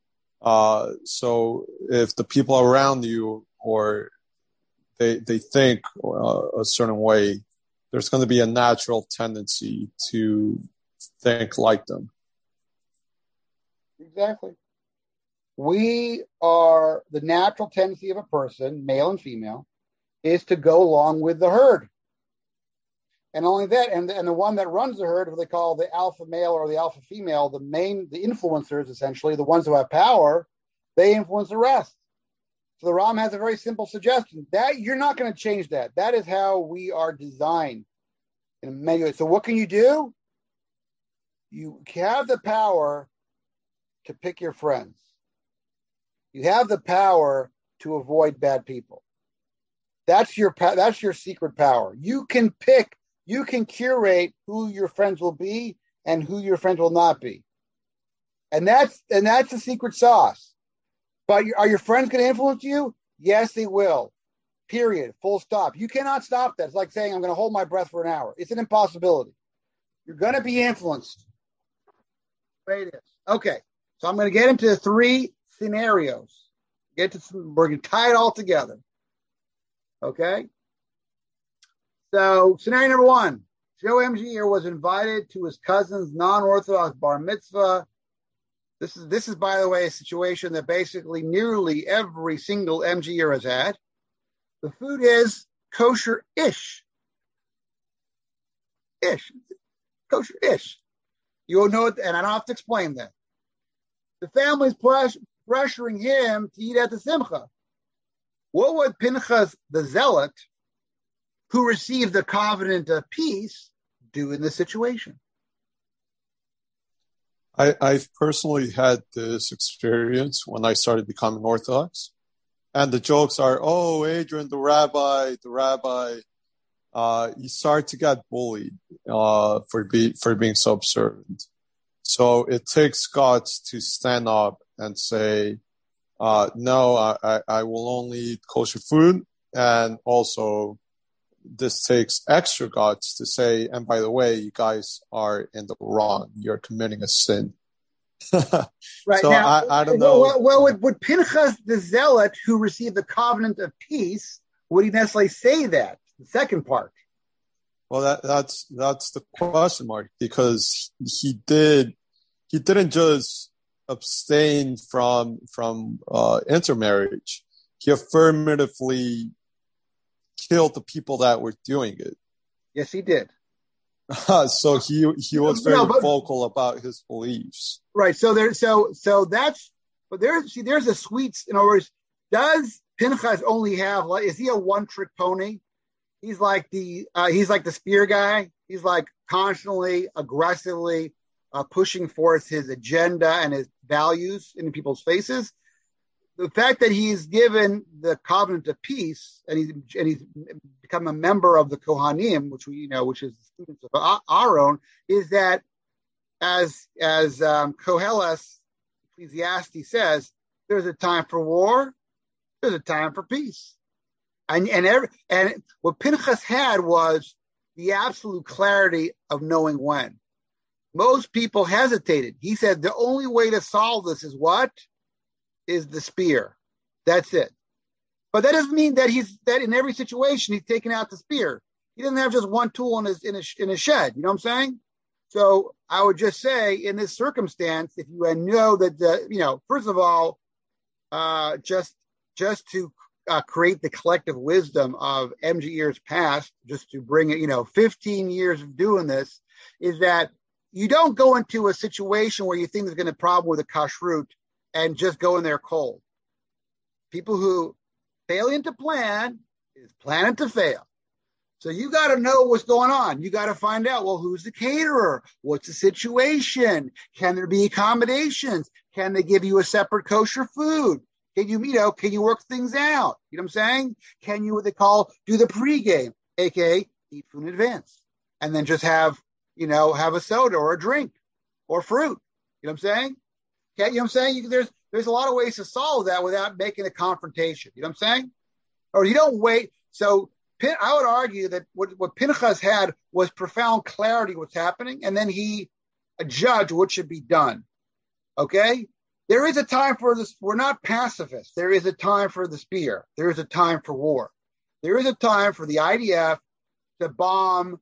So if the people around you or they think a certain way, there's going to be a natural tendency to think like them. Exactly. The natural tendency of a person, male and female, is to go along with the herd. And only that, and the one that runs the herd, who they call the alpha male or the alpha female, the influencers, essentially, the ones who have power, they influence the rest. So the Ram has a very simple suggestion. That you're not going to change that. That is how we are designed in many ways. So what can you do? You have the power to pick your friends. You have the power to avoid bad people. That's your secret power. You can pick, you can curate who your friends will be and who your friends will not be. And that's the secret sauce. But are your friends going to influence you? Yes, they will. Period. Full stop. You cannot stop that. It's like saying, I'm going to hold my breath for an hour. It's an impossibility. You're going to be influenced. Way it is. Okay. So I'm going to get into 3 scenarios. We're going to tie it all together. Okay. So scenario number 1, Joe MG was invited to his cousin's non-Orthodox bar mitzvah. This is, by the way, a situation that basically nearly every single MGer has had. The food is kosher-ish. Kosher-ish. You will know it, and I don't have to explain that. The family's pressuring him to eat at the simcha. What would Pinchas the zealot, who received the covenant of peace, do in this situation? I've personally had this experience when I started becoming Orthodox. And the jokes are, oh, Adrian, the rabbi, you start to get bullied for being so observant. So it takes guts to stand up and say, no, I will only eat kosher food. And also this takes extra guts to say, and by the way, you guys are in the wrong. You're committing a sin. Right. So now, I don't know. Well, would Pinchas the Zealot, who received the covenant of peace, would he necessarily say that? The second part. Well, that's the question mark, because he didn't just abstain from intermarriage. He affirmatively killed the people that were doing it. Yes, he did. So he was very vocal about his beliefs. Right. So there's a sweet. In other words, does Pinchas only have, like, is he a one-trick pony? He's like the spear guy. He's like constantly, aggressively pushing forth his agenda and his values in people's faces. The fact that he's given the covenant of peace and he's become a member of the Kohanim, which is the students of Aaron, is that as Koheles Ecclesiastes says, there's a time for war, there's a time for peace, and what Pinchas had was the absolute clarity of knowing when. Most people hesitated. He said the only way to solve this is what? Is the spear. That's it. But that doesn't mean that in every situation he's taking out the spear. He doesn't have just one tool in his shed. You know what I'm saying? So I would just say, in this circumstance, if you know that first of all, just to create the collective wisdom of MG years past, just to bring it, 15 years of doing this, is that you don't go into a situation where you think there's going to be a problem with a kashrut and just go in there cold. People who failing to plan is planning to fail. So you got to know what's going on. You got to find out, well, who's the caterer? What's the situation? Can there be accommodations? Can they give you a separate kosher food? Can you work things out? You know what I'm saying? Can you, what they call, do the pregame, aka eat food in advance, and then just have a soda or a drink or fruit. You know what I'm saying? Okay, you know what I'm saying? There's a lot of ways to solve that without making a confrontation. You know what I'm saying? Or you don't wait. So I would argue that what Pinchas had was profound clarity what's happening, and then he judged what should be done. Okay? There is a time for this. We're not pacifists. There is a time for the spear. There is a time for war. There is a time for the IDF to bomb,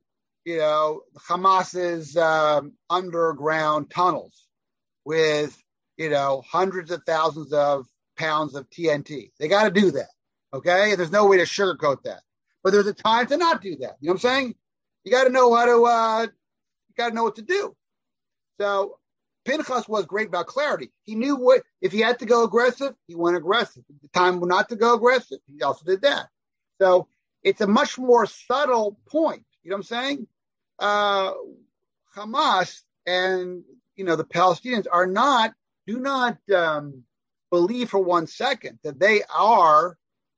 Hamas's underground tunnels with, hundreds of thousands of pounds of TNT. They got to do that. Okay? And there's no way to sugarcoat that. But there's a time to not do that. You know what I'm saying? You got to know what to do. So Pinchas was great about clarity. He knew if he had to go aggressive, he went aggressive. The time not to go aggressive, he also did that. So it's a much more subtle point. You know what I'm saying? Hamas and, the Palestinians do not believe for 1 second that they are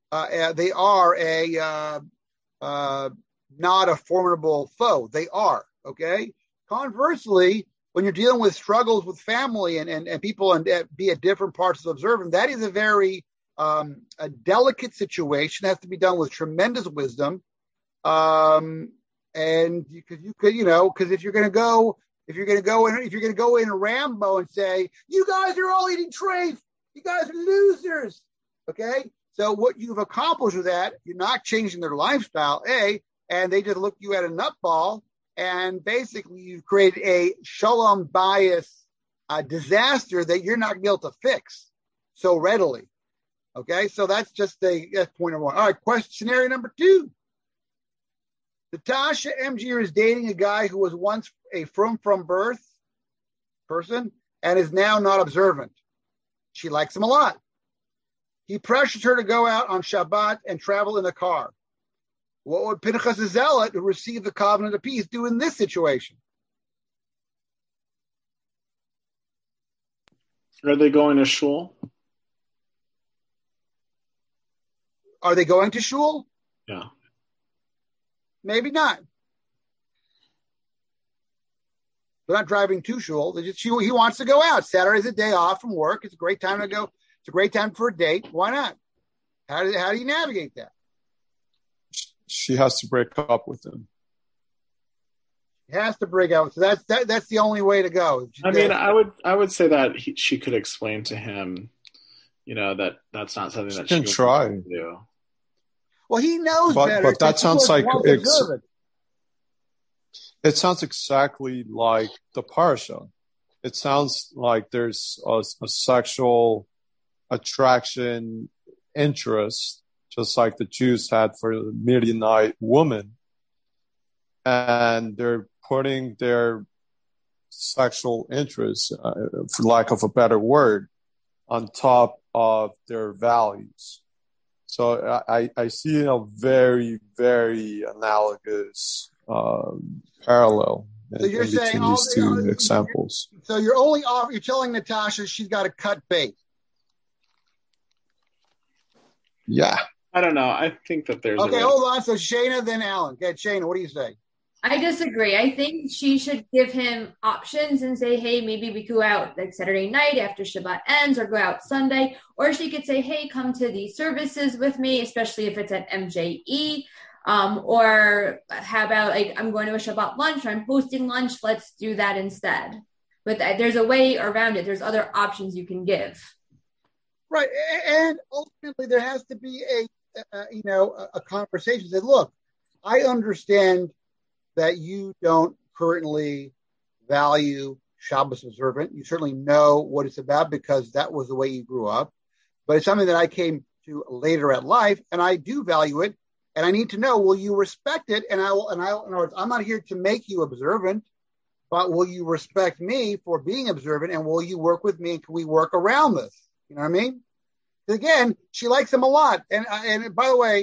not a formidable foe. They are, okay? Conversely, when you're dealing with struggles with family and people and be at different parts of observance, that is a very a delicate situation. It has to be done with tremendous wisdom. And because if you're going to go in Rambo and say, you guys are all eating treif, you guys are losers. Okay. So what you've accomplished with that, you're not changing their lifestyle, and they just look you at a nutball, and basically you've created a shalom bias disaster that you're not going to be able to fix so readily. Okay, so that's point number one. All right, scenario number 2. Natasha MG is dating a guy who was once a from birth person and is now not observant. She likes him a lot. He pressures her to go out on Shabbat and travel in a car. What would Pinchas the Zealot, who received the covenant of peace, do in this situation? Are they going to shul? Are they going to shul? Yeah. Maybe not. They're not driving to shul. He wants to go out. Saturday's a day off from work. It's a great time to go. It's a great time for a date. Why not? How do you navigate that? She has to break up with him. He has to break up. So that's the only way to go. I mean, I would say that she could explain to him, that's not something that she can try to do. Well, he knows better. But that sounds like it sounds exactly like the parasha. It sounds like there's a sexual attraction, interest, just like the Jews had for the Midianite woman. And they're putting their sexual interest, for lack of a better word, on top of their values. So I see a very, very analogous parallel in between these two examples. So you're telling Natasha she's got to cut bait. Yeah. I don't know. I think that there's okay. Hold on. So Shayna, then Alan. Okay, Shayna, what do you say? I disagree. I think she should give him options and say, hey, maybe we go out like Saturday night after Shabbat ends or go out Sunday. Or she could say, hey, come to these services with me, especially if it's at MJE. Or how about like I'm going to a Shabbat lunch or I'm hosting lunch. Let's do that instead. But there's a way around it. There's other options you can give. Right. And ultimately there has to be a conversation that, look, I understand that you don't currently value Shabbos observant. You certainly know what it's about because that was the way you grew up. But it's something that I came to later at life, and I do value it. And I need to know, will you respect it? And in other words, I'm not here to make you observant, but will you respect me for being observant? And will you work with me? And can we work around this? You know what I mean? Again, she likes him a lot. And by the way,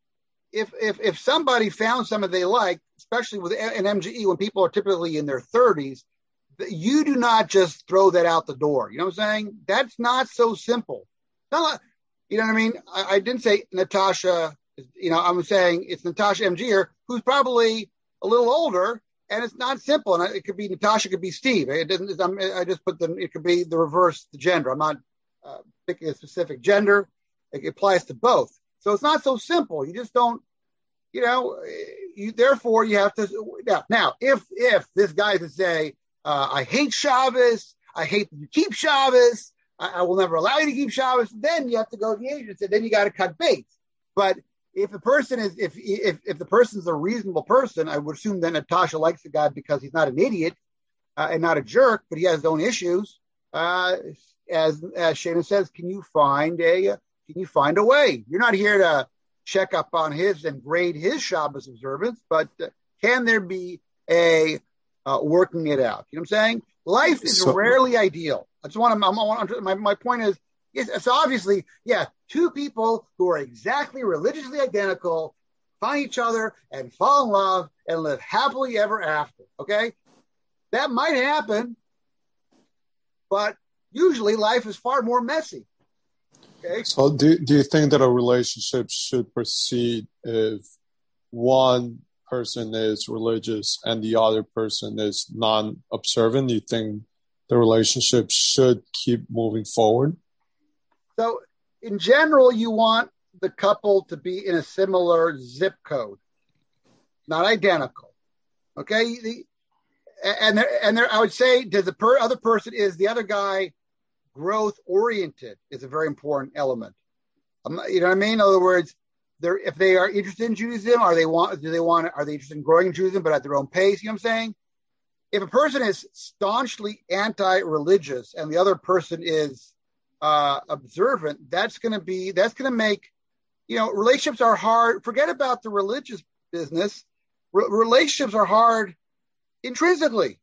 if somebody found something they like, especially with an MGE, when people are typically in their 30s, you do not just throw that out the door. You know what I'm saying? That's not so simple. You know what I mean? I didn't say Natasha, I'm saying it's Natasha MGer, who's probably a little older, and it's not simple. And it could be Natasha, could be Steve. It could be the reverse, the gender. I'm not picking a specific gender. It applies to both. So it's not so simple. You just don't, therefore you have to, now, if this guy could say, I hate Shabbos, I hate that you keep Shabbos, I will never allow you to keep Shabbos, then you have to go to the agency, then you got to cut bait. But if the person is, if the person's a reasonable person, I would assume that Natasha likes the guy because he's not an idiot and not a jerk, but he has his own issues. As Shana says, can you find a way? You're not here to check up on his and grade his Shabbos observance, but can there be a working it out? You know what I'm saying? Life is rarely ideal. I just want to, my point is, it's obviously, two people who are exactly religiously identical find each other and fall in love and live happily ever after. Okay. That might happen, but usually life is far more messy. Okay. So do you think that a relationship should proceed if one person is religious and the other person is non-observant? Do you think the relationship should keep moving forward? So in general, you want the couple to be in a similar zip code, not identical. Okay. And there, I would say, does the other person, is the other guy growth oriented is a very important element. You know what I mean? In other words, if they are interested in Judaism, are they interested in growing in Judaism, but at their own pace? You know what I'm saying? If a person is staunchly anti-religious and the other person is observant, that's going to make, relationships are hard. Forget about the religious business. Relationships are hard intrinsically.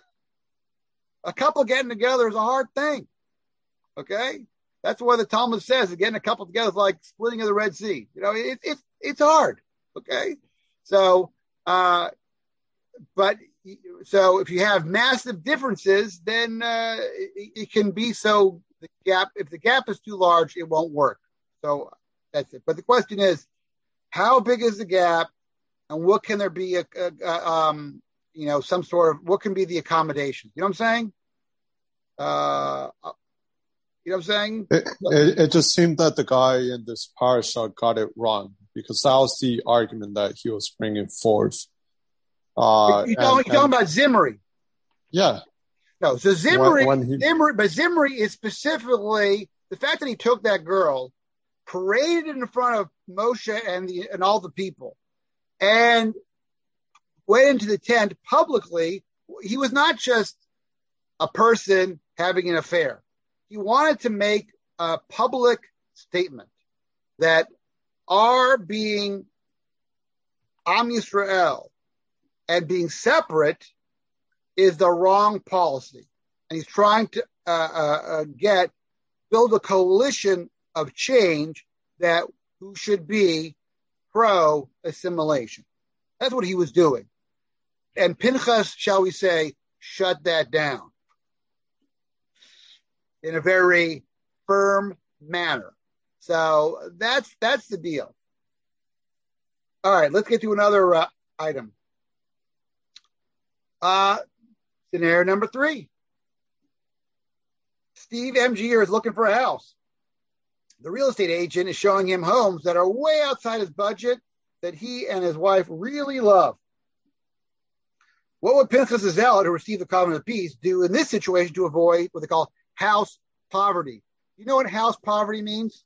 A couple getting together is a hard thing. Okay, that's why the Talmud says that getting a couple together is like splitting of the Red Sea. It's hard. Okay, so but so if you have massive differences, then it can be so the gap. If the gap is too large, it won't work. So that's it. But the question is, how big is the gap, and what can there be some sort of what can be the accommodation? You know what I'm saying? You know what I'm saying? It just seemed that the guy in this parasha got it wrong, because that was the argument that he was bringing forth. You're talking about Zimri. Yeah. No, so Zimri, but Zimri is specifically the fact that he took that girl, paraded in front of Moshe and all the people, and went into the tent publicly. He was not just a person having an affair. He wanted to make a public statement that our being Am Yisrael and being separate is the wrong policy. And he's trying to build a coalition of change who should be pro-assimilation. That's what he was doing. And Pinchas, shall we say, shut that down in a very firm manner. So that's the deal. All right, let's get to another item. Scenario number 3. Steve MGer is looking for a house. The real estate agent is showing him homes that are way outside his budget that he and his wife really love. What would Pinchas the Zealot, who received the covenant of peace, do in this situation to avoid what they call house poverty? You know what house poverty means?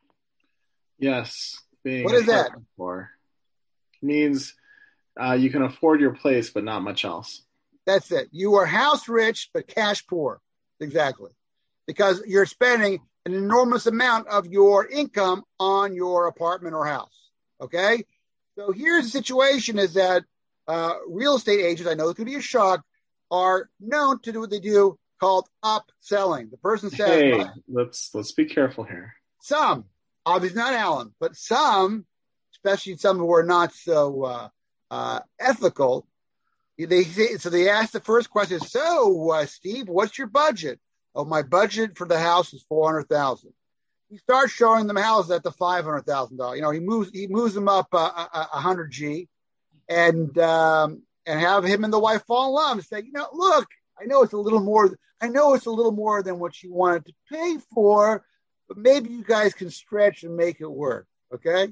Yes. What is that? It means you can afford your place, but not much else. That's it. You are house rich, but cash poor. Exactly. Because you're spending an enormous amount of your income on your apartment or house. Okay? So here's the situation is that real estate agents, I know it's going to be a shock, are known to do what they do called upselling. The person says, hey, let's be careful here. Some, obviously not Alan, but some, especially some who are not so ethical, they ask the first question, so Steve, what's your budget? Oh, my budget for the house is $400,000. He starts showing them houses at the $500,000. You know, he moves them up 100 G, and have him and the wife fall in love and say, you know, look, I know it's a little more than what you wanted to pay for, but maybe you guys can stretch and make it work. Okay.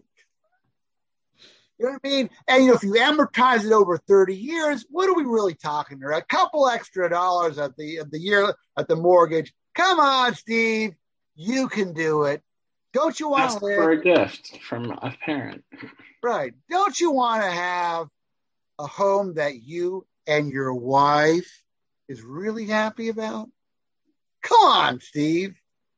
You know what I mean? And, you know, if you amortize it over 30 years, what are we really talking here? A couple extra dollars at the mortgage. Come on, Steve. You can do it. Don't you want to live for a gift from a parent? Right. Don't you want to have a home that you and your wife is really happy about? Come on, Steve.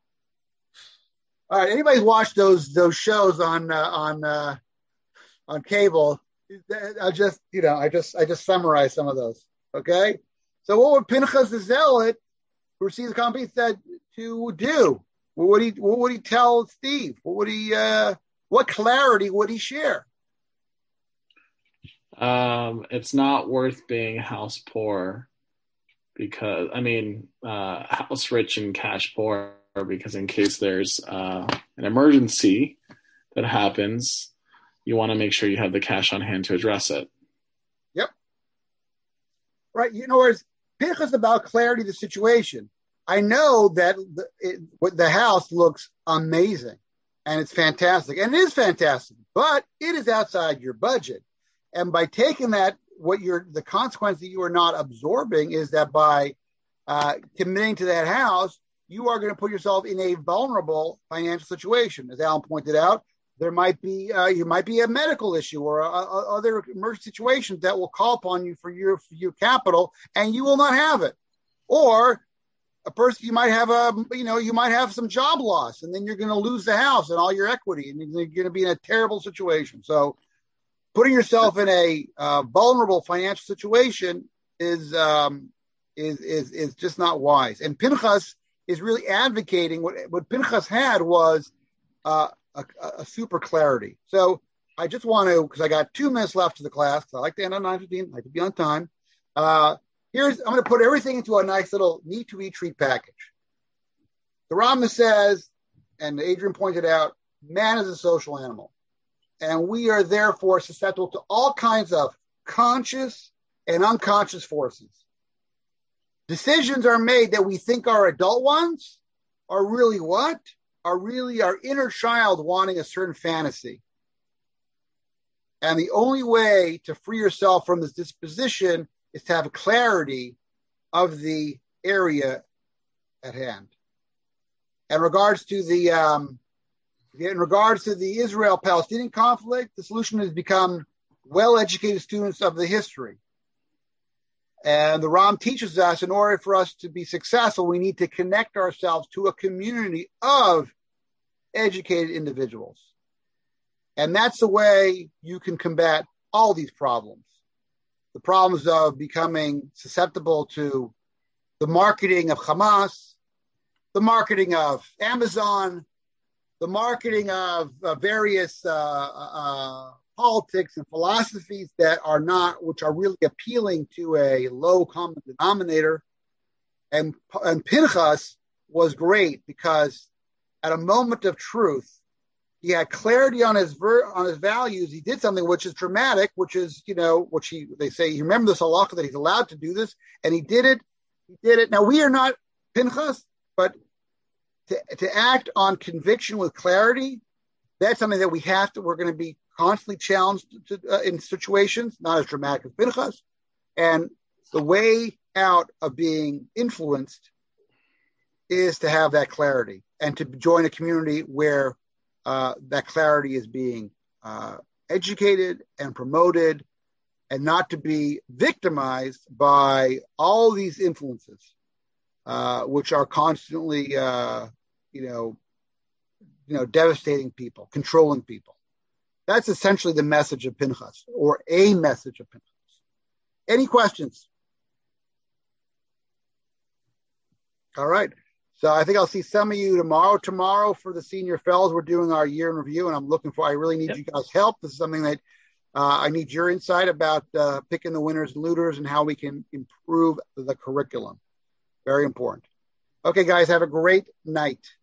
All right. Anybody's watched those shows on cable? I just summarized some of those. Okay. So what would Pinchas the Zealot, who received the company, said to do? What would he tell Steve? What clarity would he share? It's not worth being house poor because, house rich and cash poor, because in case there's an emergency that happens, you want to make sure you have the cash on hand to address it. Yep. Right. You know, whereas Pinchas is about clarity of the situation. I know that the house looks amazing and it's fantastic, and it is fantastic, but it is outside your budget. And by taking that, the consequence that you are not absorbing is that by committing to that house, you are going to put yourself in a vulnerable financial situation. As Alan pointed out, there might be a medical issue or other emergency situations that will call upon you for your capital, and you will not have it. Or a person, you might have some job loss, and then you're going to lose the house and all your equity, and you're going to be in a terrible situation. So putting yourself in a vulnerable financial situation is just not wise. And Pinchas is really advocating what Pinchas had was a super clarity. So I just want to, because I got 2 minutes left to the class, I like to end on 9:15, I like to be on time. I'm going to put everything into a nice little need-to-eat treat package. The Rambam says, and Adrian pointed out, man is a social animal. And we are therefore susceptible to all kinds of conscious and unconscious forces. Decisions are made that we think are adult ones are really what? Are really our inner child wanting a certain fantasy. And the only way to free yourself from this disposition is to have clarity of the area at hand. In regards to the Israel-Palestinian conflict, the solution has become well-educated students of the history. And the Ram teaches us, in order for us to be successful, we need to connect ourselves to a community of educated individuals. And that's the way you can combat all these problems. The problems of becoming susceptible to the marketing of Hamas, the marketing of Amazon, the marketing of various politics and philosophies which are really appealing to a low common denominator. And Pinchas was great because at a moment of truth, he had clarity on his values. He did something which is dramatic, which is, they say, you remember this halacha that he's allowed to do this, and he did it. He did it. Now, we are not Pinchas, but to act on conviction with clarity, that's something that we're going to be constantly challenged in situations, not as dramatic as Pinchas. And the way out of being influenced is to have that clarity and to join a community where that clarity is being educated and promoted, and not to be victimized by all these influences, which are constantly, devastating people, controlling people. That's essentially the message of Pinchas, or a message of Pinchas. Any questions? All right. So I think I'll see some of you tomorrow. Tomorrow for the senior fellows, we're doing our year in review, and I really need you guys' help. This is something that I need your insight about picking the winners and looters and how we can improve the curriculum. Very important. Okay, guys, have a great night.